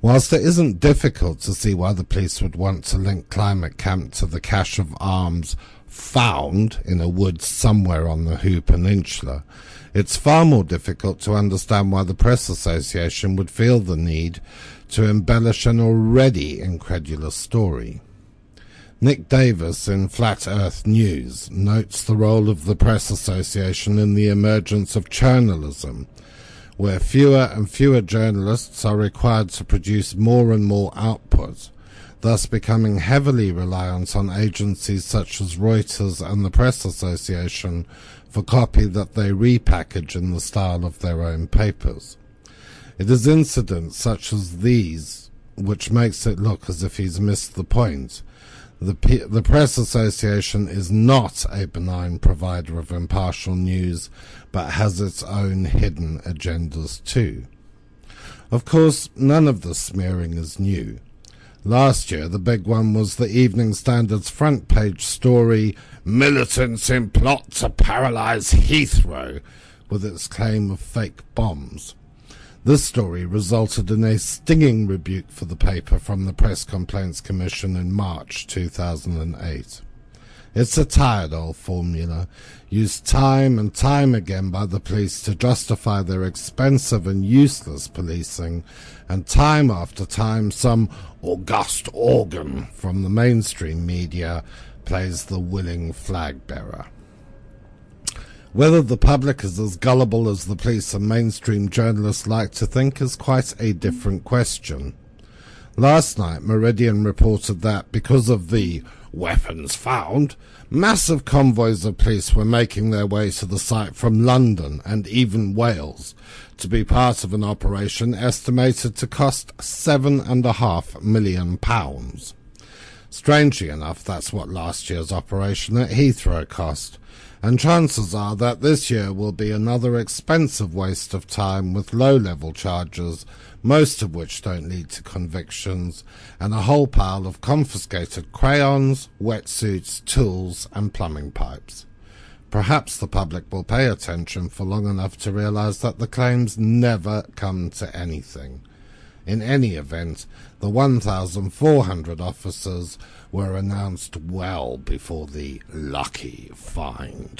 Whilst it isn't difficult to see why the police would want to link Climate Camp to the cache of arms found in a wood somewhere on the Hoo Peninsula, it's far more difficult to understand why the Press Association would feel the need to embellish an already incredulous story. Nick Davis in Flat Earth News notes the role of the Press Association in the emergence of journalism, where fewer and fewer journalists are required to produce more and more output, thus becoming heavily reliant on agencies such as Reuters and the Press Association for copy that they repackage in the style of their own papers. It is incidents such as these which makes it look as if he's missed the point. The Press Association is not a benign provider of impartial news, but has its own hidden agendas too. Of course, none of the smearing is new. Last year, the big one was the Evening Standard's front page story, "Militants in Plot to Paralyse Heathrow," with its claim of fake bombs. This story resulted in a stinging rebuke for the paper from the Press Complaints Commission in March 2008. It's a tired old formula, used time and time again by the police to justify their expensive and useless policing, and time after time some august organ from the mainstream media plays the willing flag-bearer. Whether the public is as gullible as the police and mainstream journalists like to think is quite a different question. Last night, Meridian reported that because of the weapons found, massive convoys of police were making their way to the site from London and even Wales to be part of an operation estimated to cost £7.5 million. Strangely enough, that's what last year's operation at Heathrow cost, and chances are that this year will be another expensive waste of time with low-level charges, most of which don't lead to convictions, and a whole pile of confiscated crayons, wetsuits, tools and plumbing pipes. Perhaps the public will pay attention for long enough to realise that the claims never come to anything. In any event, the 1,400 officers were announced well before the lucky find.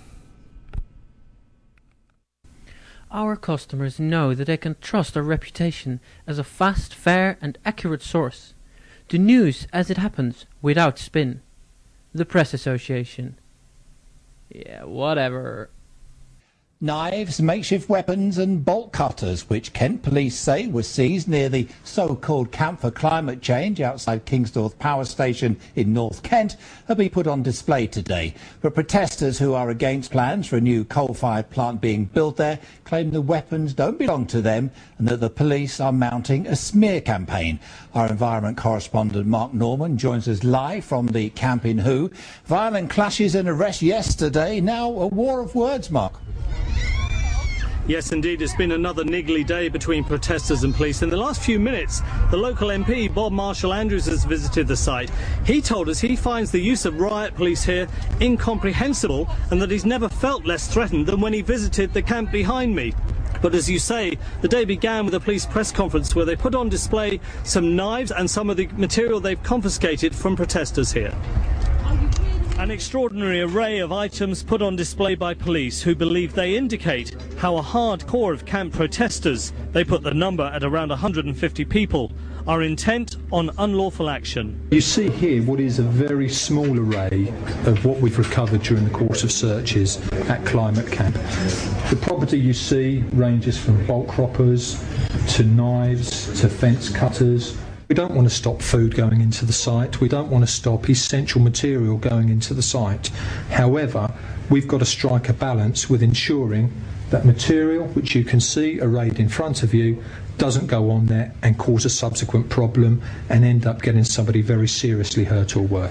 Our customers know that they can trust our reputation as a fast, fair and accurate source. The news as it happens, without spin. The Press Association. Yeah, whatever. Knives, makeshift weapons and bolt cutters, which Kent police say were seized near the so-called Camp for Climate Change outside Kingsnorth Power Station in North Kent, have been put on display today. But protesters who are against plans for a new coal-fired plant being built there claim the weapons don't belong to them and that the police are mounting a smear campaign. Our environment correspondent Mark Norman joins us live from the camp in Hoo. Violent clashes and arrests yesterday, now a war of words, Mark. Yes, indeed, it's been another niggly day between protesters and police. In the last few minutes, the local MP, Bob Marshall-Andrews, has visited the site. He told us he finds the use of riot police here incomprehensible and that he's never felt less threatened than when he visited the camp behind me. But as you say, the day began with a police press conference where they put on display some knives and some of the material they've confiscated from protesters here. An extraordinary array of items put on display by police who believe they indicate how a hard core of camp protesters, they put the number at around 150 people, are intent on unlawful action. You see here what is a very small array of what we've recovered during the course of searches at Climate Camp. The property you see ranges from bolt croppers to knives to fence cutters. We don't want to stop food going into the site. We don't want to stop essential material going into the site. However, we've got to strike a balance with ensuring that material, which you can see arrayed in front of you, doesn't go on there and cause a subsequent problem and end up getting somebody very seriously hurt or worse.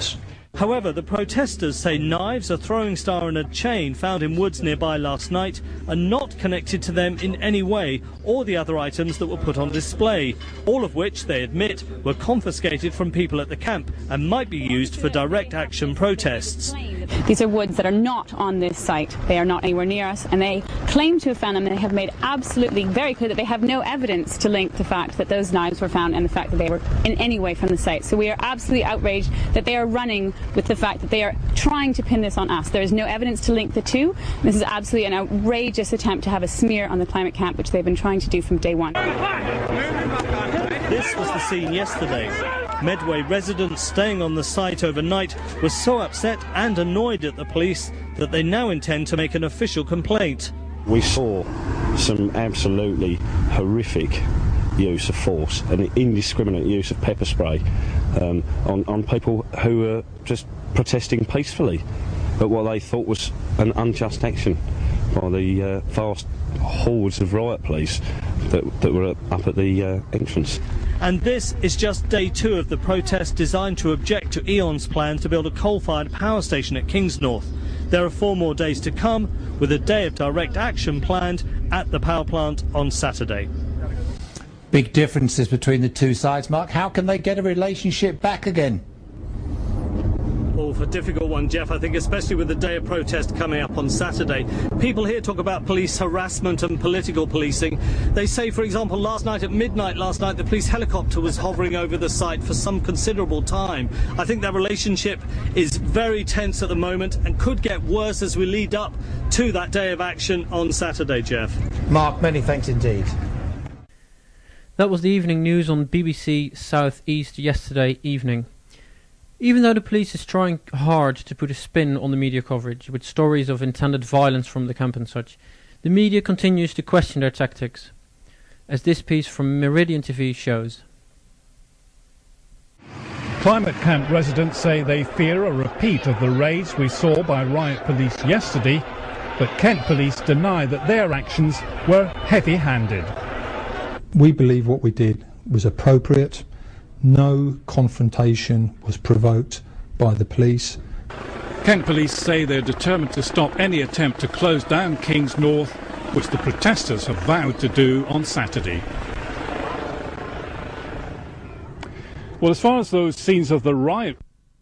However, the protesters say knives, a throwing star and a chain found in woods nearby last night are not connected to them in any way, or the other items that were put on display, all of which, they admit, were confiscated from people at the camp and might be used for direct action protests. These are woods that are not on this site. They are not anywhere near us, and they claim to have found them, and they have made absolutely very clear that they have no evidence to link the fact that those knives were found and the fact that they were in any way from the site. So we are absolutely outraged that they are running with the fact that they are trying to pin this on us. There is no evidence to link the two. This is absolutely an outrageous attempt to have a smear on the climate camp, which they've been trying to do from day one. This was the scene yesterday. Medway residents staying on the site overnight were so upset and annoyed at the police that they now intend to make an official complaint. We saw some absolutely horrific use of force and indiscriminate use of pepper spray on people who were just protesting peacefully at what they thought was an unjust action by the vast hordes of riot police that were up at the entrance. And this is just day 2 of the protest designed to object to E.ON's plan to build a coal-fired power station at Kingsnorth. There are 4 more days to come, with a day of direct action planned at the power plant on Saturday. Big differences between the two sides, Mark. How can they get a relationship back again? Oh, a difficult one, Jeff, I think, especially with the day of protest coming up on Saturday. People here talk about police harassment and political policing. They say, for example, last night at midnight the police helicopter was hovering over the site for some considerable time. I think their relationship is very tense at the moment and could get worse as we lead up to that day of action on Saturday, Jeff. Mark, many thanks indeed. That was the evening news on BBC South East yesterday evening. Even though the police is trying hard to put a spin on the media coverage with stories of intended violence from the camp and such, the media continues to question their tactics, as this piece from Meridian TV shows. Climate camp residents say they fear a repeat of the raids we saw by riot police yesterday, but Kent police deny that their actions were heavy-handed. We believe what we did was appropriate. No confrontation was provoked by the police. Kent police say they're determined to stop any attempt to close down Kingsnorth, which the protesters have vowed to do on Saturday. Well, as far as those scenes of the riot,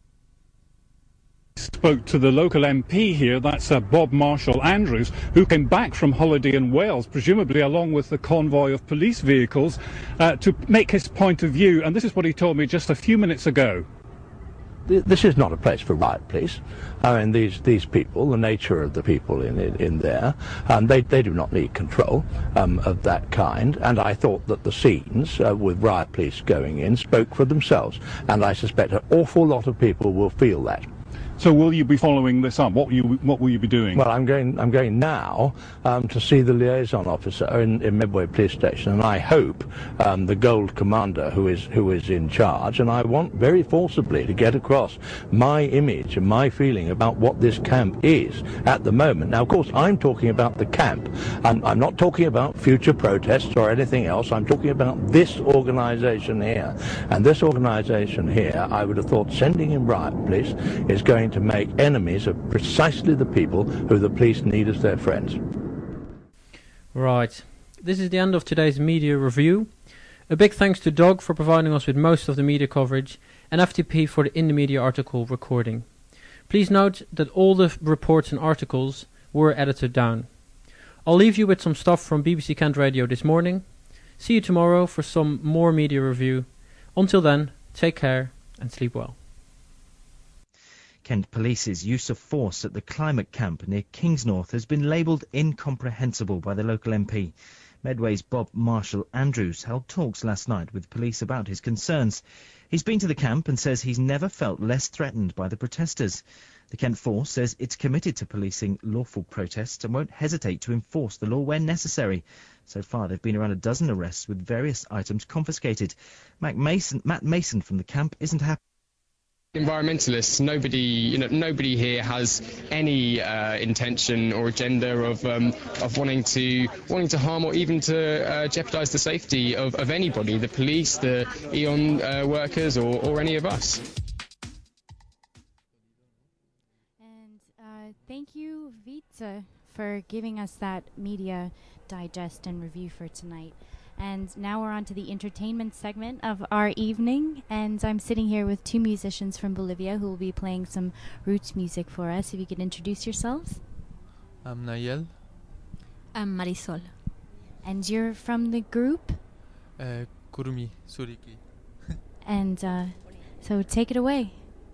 spoke to the local MP here, that's Bob Marshall-Andrews, who came back from holiday in Wales, presumably along with the convoy of police vehicles, to make his point of view, and this is what he told me just a few minutes ago. This is not a place for riot police. I mean, these people, the nature of the people in there, they do not need control of that kind. And I thought that the scenes with riot police going in spoke for themselves. And I suspect an awful lot of people will feel that. So will you be following this up? What will you be doing? Well, I'm going now to see the liaison officer in Medway Police Station, and I hope the Gold Commander who is in charge, and I want very forcibly to get across my image and my feeling about what this camp is at the moment. Now, of course, I'm talking about the camp. I'm not talking about future protests or anything else. I'm talking about this organisation here, and this organisation here, I would have thought sending in riot police is going to make enemies of precisely the people who the police need as their friends. Right. This is the end of today's media review. A big thanks to Doug for providing us with most of the media coverage, and FTP for the In the Media article recording. Please note that all the reports and articles were edited down. I'll leave you with some stuff from BBC Kent Radio this morning. See you tomorrow for some more media review. Until then, take care and sleep well. Kent Police's use of force at the climate camp near Kingsnorth has been labelled incomprehensible by the local MP. Medway's Bob Marshall-Andrews held talks last night with police about his concerns. He's been to the camp and says he's never felt less threatened by the protesters. The Kent Force says it's committed to policing lawful protests and won't hesitate to enforce the law where necessary. So far, there have been around a dozen arrests with various items confiscated. Matt Mason from the camp isn't happy. Environmentalists, nobody here has any intention or agenda of wanting to harm or even to jeopardise the safety of anybody, the police, the E.ON workers, or any of us. for giving us that media digest and review for tonight. And now we're on to the entertainment segment of our evening. And I'm sitting here with two musicians from Bolivia who will be playing some roots music for us. If you could introduce yourselves. I'm Nayel. I'm Marisol. And you're from the group? Kurumi Suriki. And so take it away.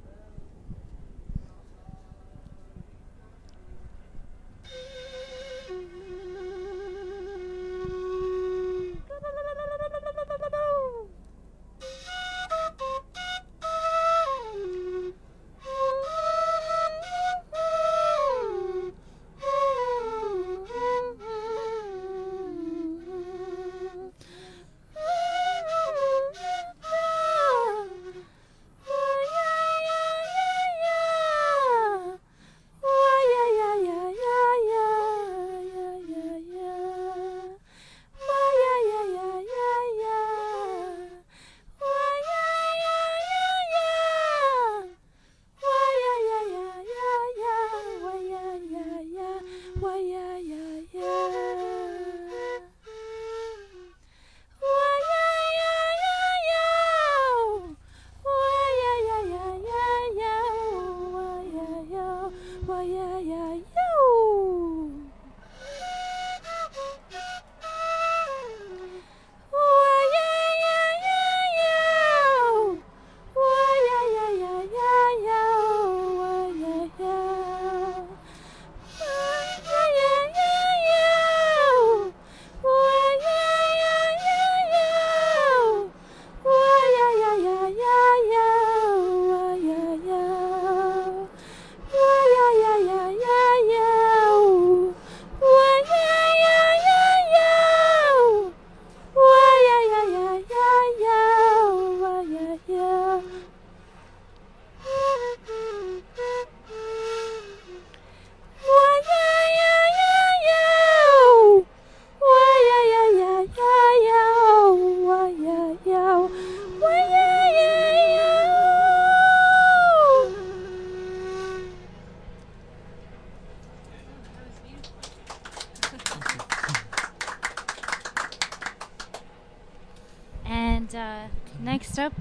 Next up,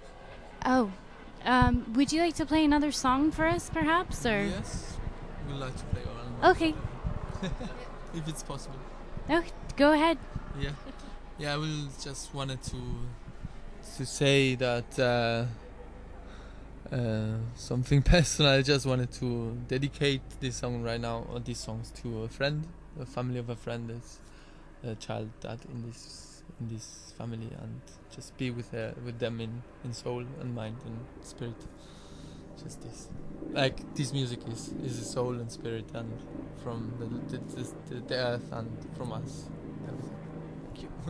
would you like to play another song for us, perhaps, or? Yes, we'd like to play one. Okay. If it's possible. Okay, go ahead. Yeah. I will just wanted to say that something personal. I just wanted to dedicate this song right now, or these songs, to a friend, a family of a friend. It's a child that in this family, and just be with them in soul and mind and spirit. Just this, like this music is a soul and spirit, and from the earth and from us. Thank you.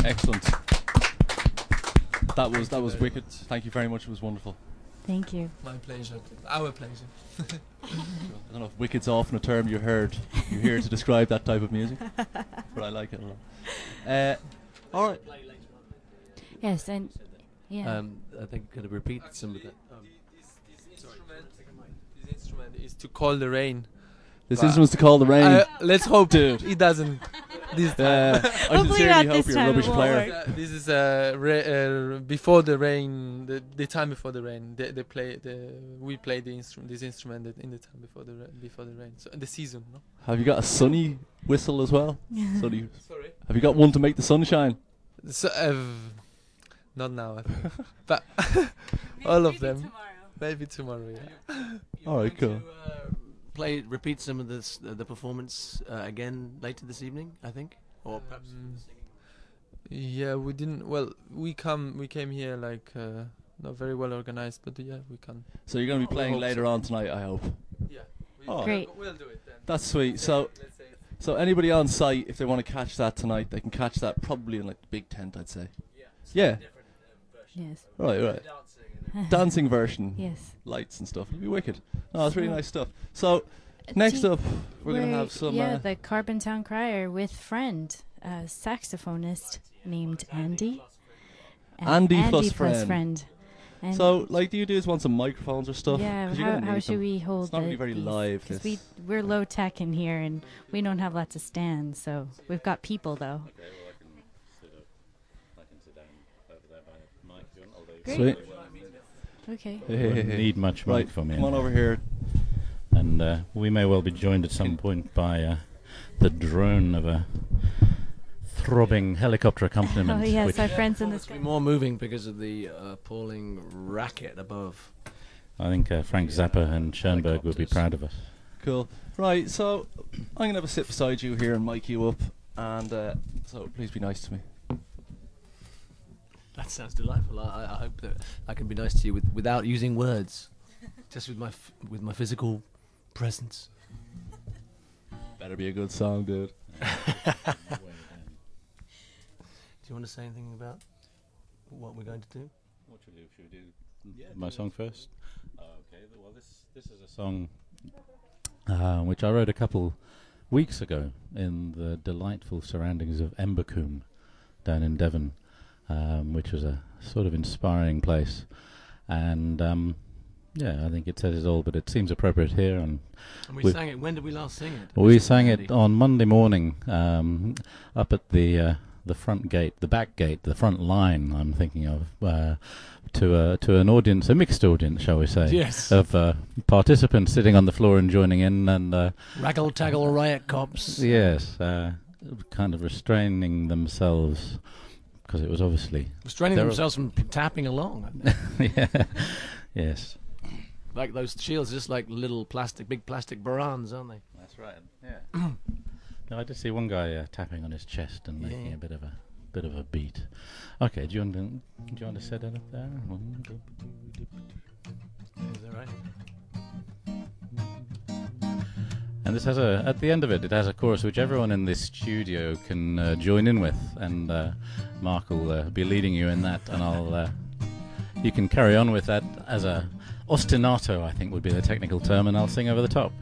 Excellent. That was wicked. Thank you very much. It was wonderful. Thank you. My pleasure. Our pleasure. I don't know if wicked's often a term you hear to describe that type of music, but I like it a lot. All right. Yes, and yeah. I think could repeat some of that. This instrument is to call the rain. This instrument's to call the rain. Let's hope, dude. It doesn't. This time. I sincerely hope you're a rubbish player. This is before the rain. The time before the rain. We play this instrument in the time before the rain. So the season. No? Have you got a sunny whistle as well? Sorry. Have you got one to make the sun shine? So, not now, I think. But all of them. Maybe tomorrow. Yeah. All right, cool. Repeat some of the performance again later this evening, I think, or perhaps. Yeah, we didn't. Well, we came here like not very well organized, but yeah, we can. So you're going to be playing later on tonight, I hope. Yeah. Great. We'll do it then. That's sweet. So anybody on site, if they want to catch that tonight, they can catch that probably in like the big tent, I'd say. Yeah. Yes. Right. Dancing version. Yes. Lights and stuff. It'll be wicked. Oh, it's really nice stuff. So, next up, we're going to have some... the Carbon Town Crier with friend, a saxophonist named Andy. Andy plus friend. And so, do you dudes want some microphones or stuff? Yeah, how should we hold It's not really very live, this. We're low tech in here, and we don't have lots of stands, so we've got people, though. I can sit down over there by Mike. Great. Okay. Won't need much mic for me. Come on over here. And we may well be joined at some point by the drone of a throbbing helicopter accompaniment. Oh yes, our friends in the sky. More moving because of the appalling racket above. I think Frank Zappa and Schoenberg would be proud of us. Cool. Right, so I'm going to have a sit beside you here and mic you up, and so please be nice to me. That sounds delightful. I hope that I can be nice to you without using words, just with my physical presence. Better be a good song, dude. Do you want to say anything about what we're going to do? What should we do? Should we do my song first? Okay. Well, this is a song which I wrote a couple weeks ago in the delightful surroundings of Embercombe down in Devon. Which was a sort of inspiring place, and I think it says it all. But it seems appropriate here. And we sang it. When did we last sing it? We sang it on Monday morning, up at the front gate, the back gate, the front line. I'm thinking of to an audience, a mixed audience, shall we say? Yes. Of participants sitting on the floor and joining in, and raggle-taggle riot cops. Yes, kind of restraining themselves. Because it was obviously restraining themselves from tapping along. Yeah. Yes. Like those shields, just like little big plastic barans, aren't they? That's right. Yeah. No, I did see one guy tapping on his chest and making a bit of a beat. Okay, do you want to set it up there? Is that right? And this has at the end of it has a chorus which everyone in this studio can join in with, and Mark will be leading you in that, and you can carry on with that as a ostinato, I think would be the technical term, and I'll sing over the top.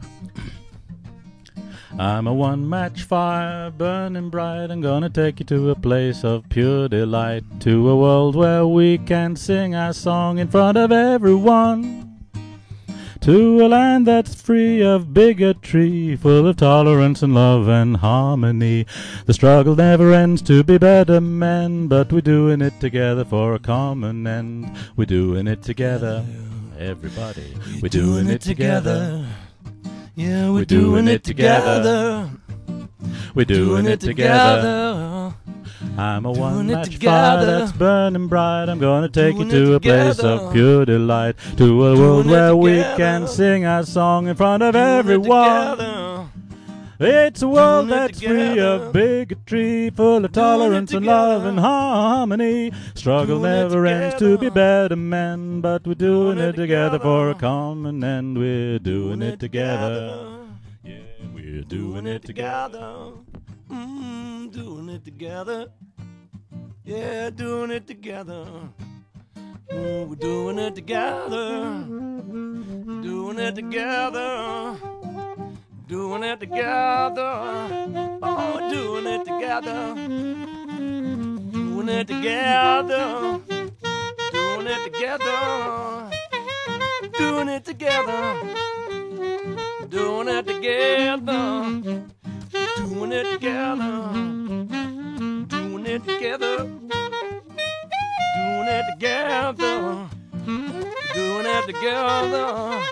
I'm a one-match fire, burning bright. I'm gonna take you to a place of pure delight, to a world where we can sing our song in front of everyone. To a land that's free of bigotry, full of tolerance and love and harmony. The struggle never ends to be better men, but we're doing it together for a common end. We're doing it together, everybody. We're doing it together. Yeah, we're doing it together. We're doing it together. I'm a one-match fire that's burning bright. I'm gonna take you to a place of pure delight, to a world where we can sing our song in front of everyone. It's a world that's free of bigotry, full of tolerance and love and harmony. Struggle never ends to be better men, but we're doing it together for a common end. We're doing it together. Yeah, we're doing it together. Doing it together. Yeah, doing it together. Oh, we're doing it together. Doing it together. Doing it together. Oh, we're doing it together. Doing it together. Doing it together. Doing it together. Doing it together. Doing it together. Doing it together. Doing it together. Doing it together.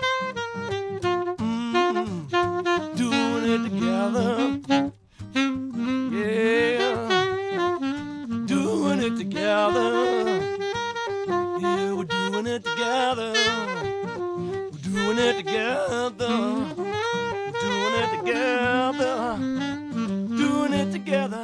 Doing it together. Yeah. Doing it together. Yeah, we're doing it together. We're doing it together. We're doing it together. Doing it together.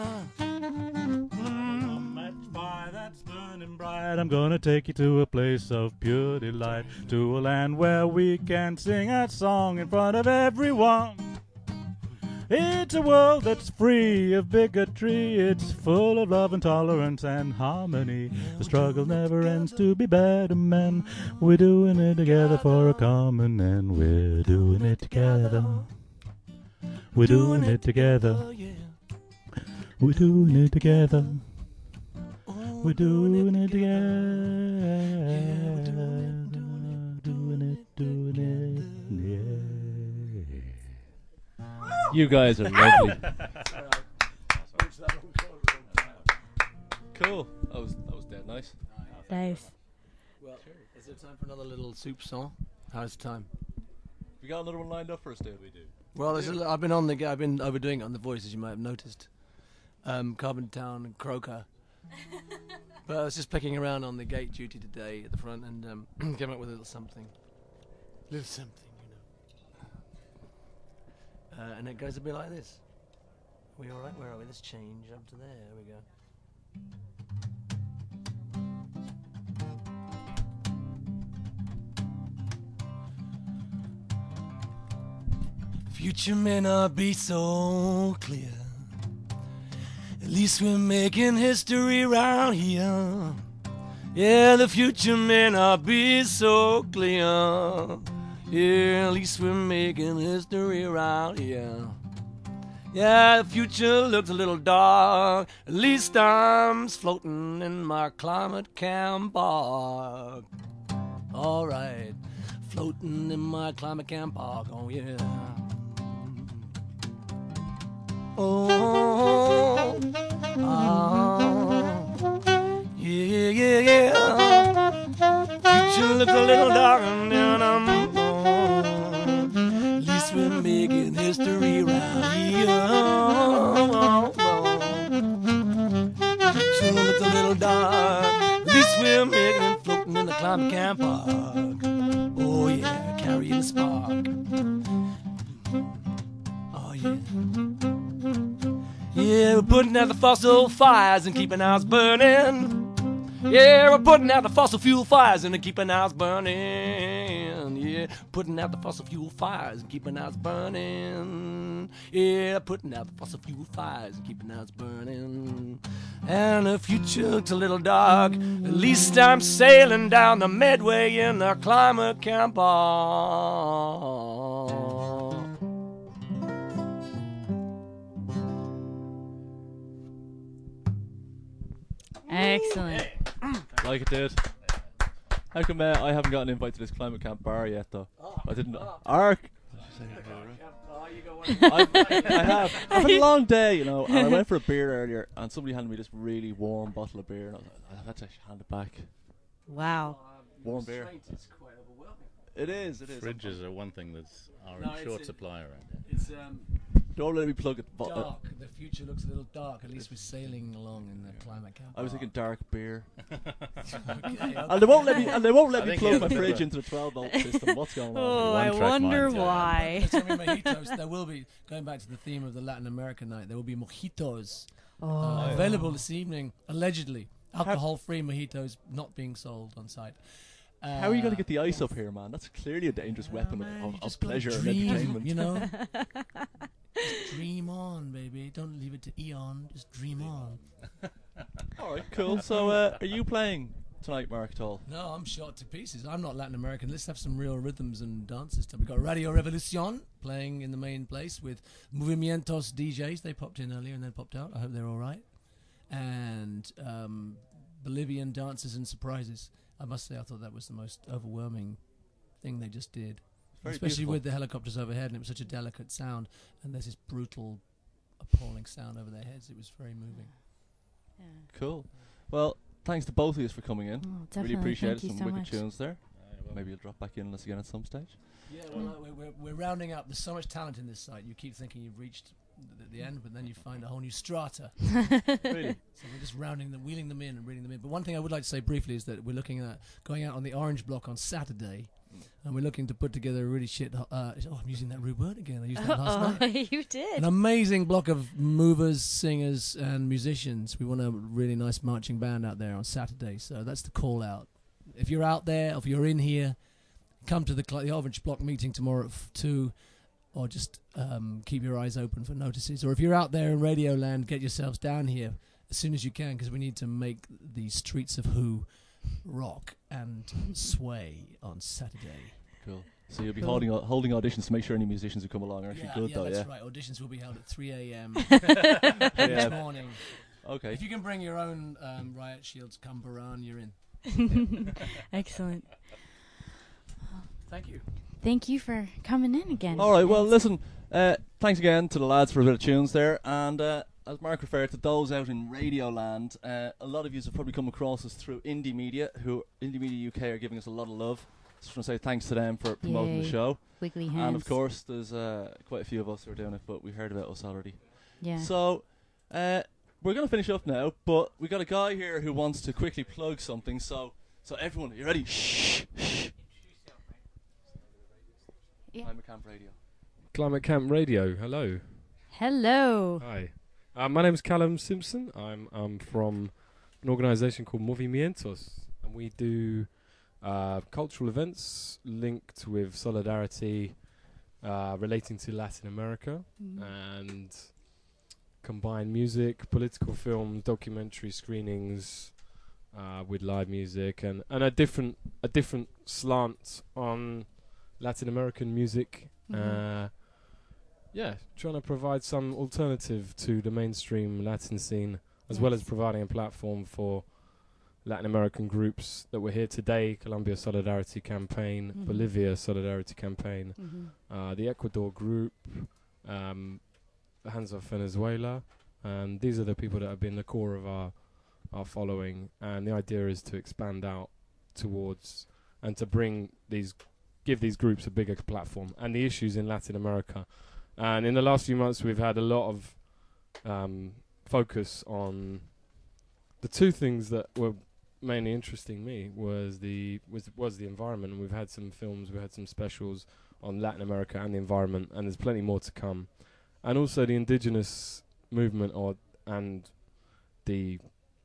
Bright, I'm gonna take you to a place of pure delight, to a land where we can sing a song in front of everyone. It's a world that's free of bigotry, it's full of love and tolerance and harmony. The struggle never ends to be better men. We're doing it together for a common end. We're doing it together. We're doing it together. We're doing it together. We're doing it together. Doing it, yeah. You guys are lovely. Cool. That was dead nice. Nice. Well, is there time for another little soup song? How's time? We got another one lined up for us, Dave. We do. Well, I've been overdoing it on The Voice, as you might have noticed. Carbon Town and Croker. But I was just pecking around on the gate duty today at the front and came up with a little something. You know. And it goes a bit like this. Are we alright? Where are we? Let's change up to there. There we go. Future may not be so clear. At least we're making history around here. Yeah, the future may not be so clear. Yeah, at least we're making history around here. Yeah, the future looks a little dark. At least I'm floating in my climate camp park. Alright, floating in my climate camp park. Oh yeah. Oh, yeah, yeah, yeah. Future looks a little dark and then at least we're making history right here. Future looks a little dark. At least we're making it floating in the climate camp park. Oh yeah, carrying the spark. Oh yeah. Yeah, we're putting out the fossil fires and keeping ours burning. Yeah, we're putting out the fossil fuel fires and keeping ours burning. Yeah, putting out the fossil fuel fires and keeping ours burning. Yeah, putting out the fossil fuel fires and keeping ours burning. And the future looks a little dark. At least I'm sailing down the Medway in the climate camper. Excellent. Like it did. How come I haven't got an invite to this climate camp bar yet, though? I didn't. Ark. I have. I've had a long day, you know, and I went for a beer earlier, and somebody handed me this really warm bottle of beer, and I had to hand it back. Wow. Warm beer. It is. Fridges are one thing that's in short supply around here. It's Don't let me plug it. Dark. The future looks a little dark. At least we're sailing along in the climate camp. I was thinking dark beer. Okay. And they won't let me plug my fridge into the 12-volt system. What's going on? Oh, I wonder why. There's going to be mojitos. There will be, going back to the theme of the Latin American night, there will be mojitos available this evening, allegedly. Alcohol-free mojitos not being sold on site. How are you going to get the ice up here, man? That's clearly a dangerous weapon of pleasure and entertainment. You know? Just dream on, baby. Don't leave it to Eon. Just dream on. All right, cool. So, are you playing tonight, Mark, at all? No, I'm shot to pieces. I'm not Latin American. Let's have some real rhythms and dances. We've got Radio Revolucion playing in the main place with Movimientos DJs. They popped in earlier and then popped out. I hope they're all right. And Bolivian dances and surprises. I must say, I thought that was the most overwhelming thing they just did. Very Especially beautiful. with the helicopters overhead, and it was such a delicate sound. And there's this brutal, appalling sound over their heads. It was very moving. Yeah. Cool. Well, thanks to both of you for coming in. Oh, Really definitely. appreciate Thank it. you Some so wicked much. tunes there. Maybe you'll drop back in on us again at some stage. Yeah, well, we're rounding up. There's so much talent in this site. You keep thinking you've reached the end, but then you find a whole new strata. Really? So we're just rounding them, wheeling them in and reeling them in. But one thing I would like to say briefly is that we're looking at going out on the Orange Block on Saturday, and we're looking to put together a really shit. I'm using that rude word again. I used that last night. You did. An amazing block of movers, singers, and musicians. We want a really nice marching band out there on Saturday. So that's the call out. If you're out there, if you're in here, come to the Orange Block meeting tomorrow at 2, or just keep your eyes open for notices. Or if you're out there in Radio Land, get yourselves down here as soon as you can, because we need to make the streets of Who rock and sway on Saturday. Cool. So you'll be Cool. holding auditions to make sure any musicians who come along are actually good, yeah, though, that's yeah? right. Auditions will be held at 3 a.m. Yeah. each morning. Okay. If you can bring your own riot shields, Cumberan, you're in. Excellent. Thank you. Thank you for coming in again. All right, well, listen, thanks again to the lads for a bit of tunes there. And as Mark referred to those out in Radioland, a lot of you have probably come across us through Indie Media, who Indie Media UK are giving us a lot of love. Just want to say thanks to them for promoting the Yay. show. Wiggly And hands. of course, there's quite a few of us who are doing it, but we heard about us already. Yeah. So, we're going to finish up now, but we got a guy here who wants to quickly plug something. So everyone, are you ready? Shh. Yeah. Climate Camp Radio. Climate Camp Radio, hello. Hello. Hi. My name is Callum Simpson. I'm from an organisation called Movimientos, and we do cultural events linked with solidarity relating to Latin America, and combine music, political film, documentary screenings with live music, and a different slant on Latin American music. Trying to provide some alternative to the mainstream Latin scene, as well as providing a platform for Latin American groups that were here today: Colombia Solidarity Campaign, Bolivia Solidarity Campaign, the Ecuador group, Hands Off Venezuela, and these are the people that have been the core of our following. And the idea is to expand out towards and to give these groups a bigger platform and the issues in Latin America. And in the last few months, we've had a lot of focus on the two things that were mainly interesting me was the environment. And we've had some films, we had some specials on Latin America and the environment, and there's plenty more to come. And also the indigenous movement, and the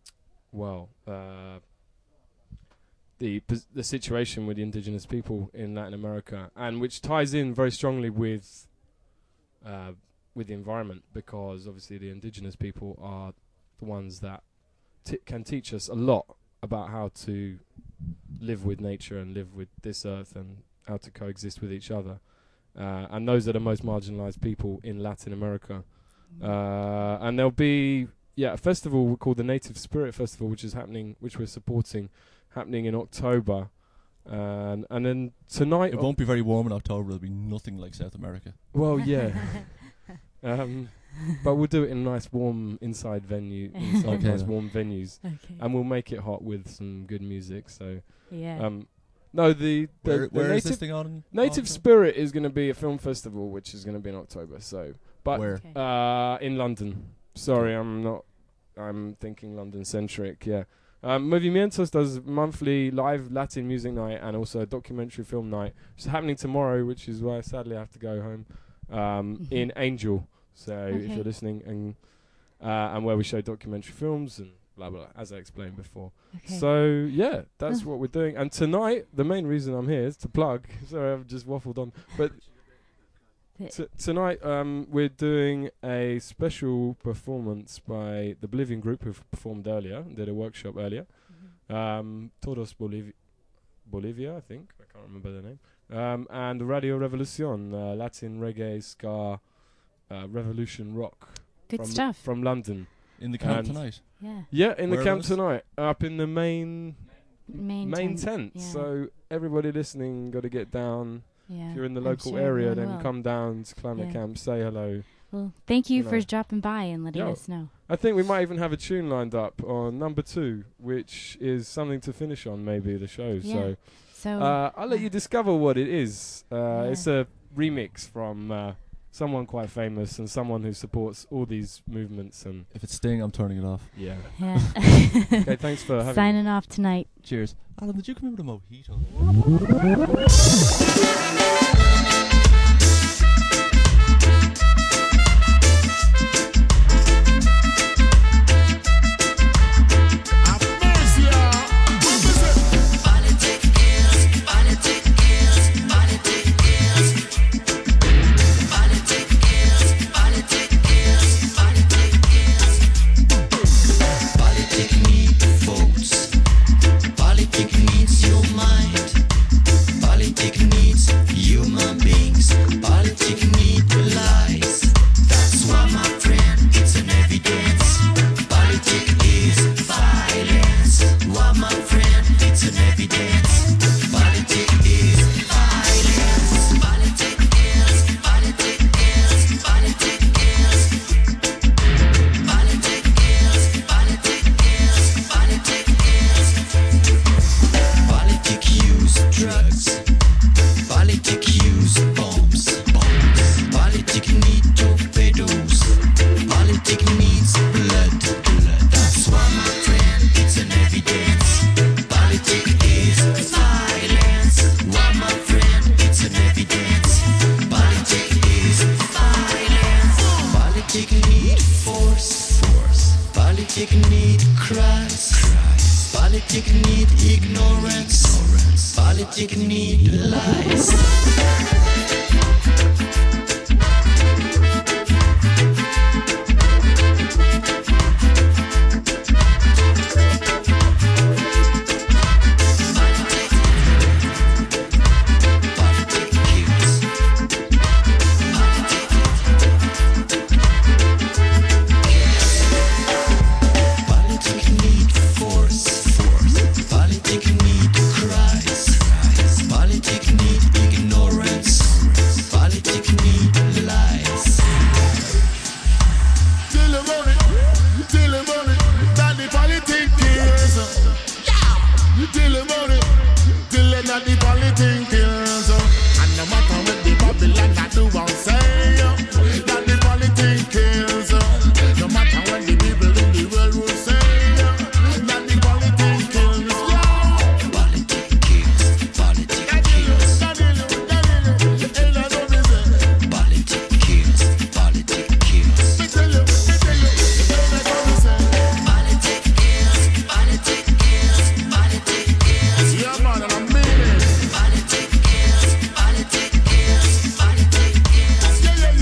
situation with the indigenous people in Latin America, and which ties in very strongly with the environment, because obviously the indigenous people are the ones that can teach us a lot about how to live with nature and live with this earth and how to coexist with each other. And those are the most marginalized people in Latin America. And there'll be a festival called the Native Spirit Festival, which we're supporting, happening in October. And then tonight... It won't be very warm in October. It'll be nothing like South America. Well, yeah. But we'll do it in a nice warm inside venue, nice warm venues. Okay. And we'll make it hot with some good music. So, yeah. Where is this thing on? Native Spirit is going to be a film festival, which is going to be in October. So, but where? In London. Sorry, I'm thinking London centric. Yeah. Movimientos does monthly live Latin music night and also a documentary film night, which is happening tomorrow, which is why sadly I have to go home, in Angel. So if you're listening, and where we show documentary films and blah blah, as I explained before. Okay. So yeah, that's what we're doing. And tonight, the main reason I'm here is to plug. Sorry, I've just waffled on, but Tonight we're doing a special performance by the Bolivian group who performed earlier, did a workshop earlier. Todos Bolivia, I think. I can't remember the name. And Radio Revolucion, Latin reggae, ska, revolution rock. Good stuff. From London. In the camp tonight? Yeah, in Where the camp was? tonight. Up in the main tent. Yeah. So everybody listening got to get down. Yeah, If you're in the I'm local sure area, everyone then will. come down to Climate Yeah. Camp, say hello. Well, thank you for know. dropping by and letting Yo, us know. I think we might even have a tune lined up on number 2, which is something to finish on maybe the show. Yeah. So I'll let you discover what it is. It's a remix from someone quite famous and someone who supports all these movements. And if it's Sting, I'm turning it off. Yeah. Yeah. Okay, thanks for having Signing me. off tonight. Cheers. Alan, did you come in with a mojito? Politics needs your mind. Politics needs human beings. Politics need lies. That's why, my friend, it's an evidence. Politics is violence. Why, my friend, it's an evidence. Politics is violence. Politics is. Politics is. Politics is. Politics is. Politics is. Politics is. Politics use drugs. Politics use bombs. Politics need torpedoes. Politics needs blood. That's why, my friend, it's an evidence. Politics is violence. Why, my friend, it's an evidence. Politics is violence. Politics need force. Politics need cries. Politics need ignorance. Politics need lies. Politics need force. Politics need cries. Politics need ignorance. Politics need lies. Till the money, that the politics kills. Till the money, till that the politics kills. And no matter what the Babylon I do or say, that the politics kills. No matter what the people in the world will say, that the politics kills. Politics kills. Politics kills. Politics kills. Politics kills. Politics kills. Politics kills. Politics kills. Yeah, man, and I mean it. Politics kills. Politics kills. Politics kills.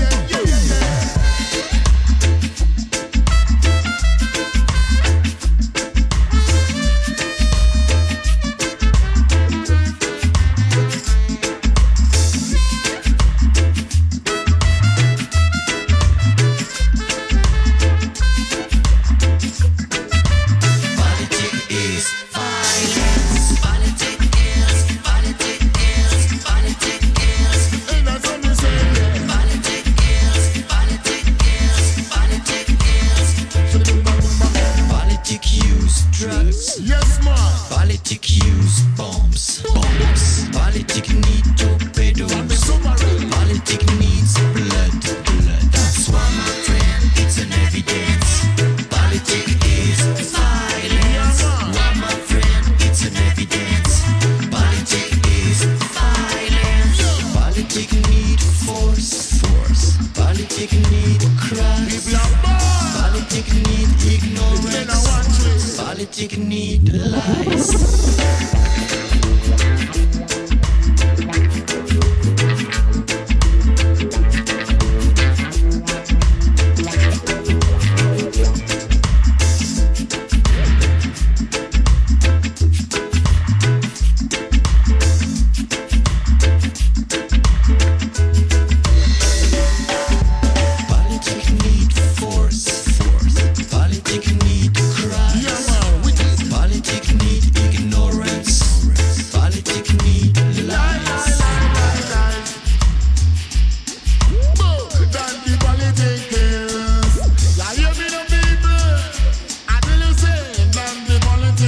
Politics is violence. Politics is. Politics is. Politics is. Ain't that something saying? Politics is. Politics is. Politics is. Politics use drugs. Yes, man. Politics use bombs. Politics need torpedoes. Politics needs blood. That's why, my friend, it's an evidence. Politics is violence. Why, my friend, it's an evidence. Politics is violence. Politics need force. Politics need cries. Politics need ignorance. Politics need lies.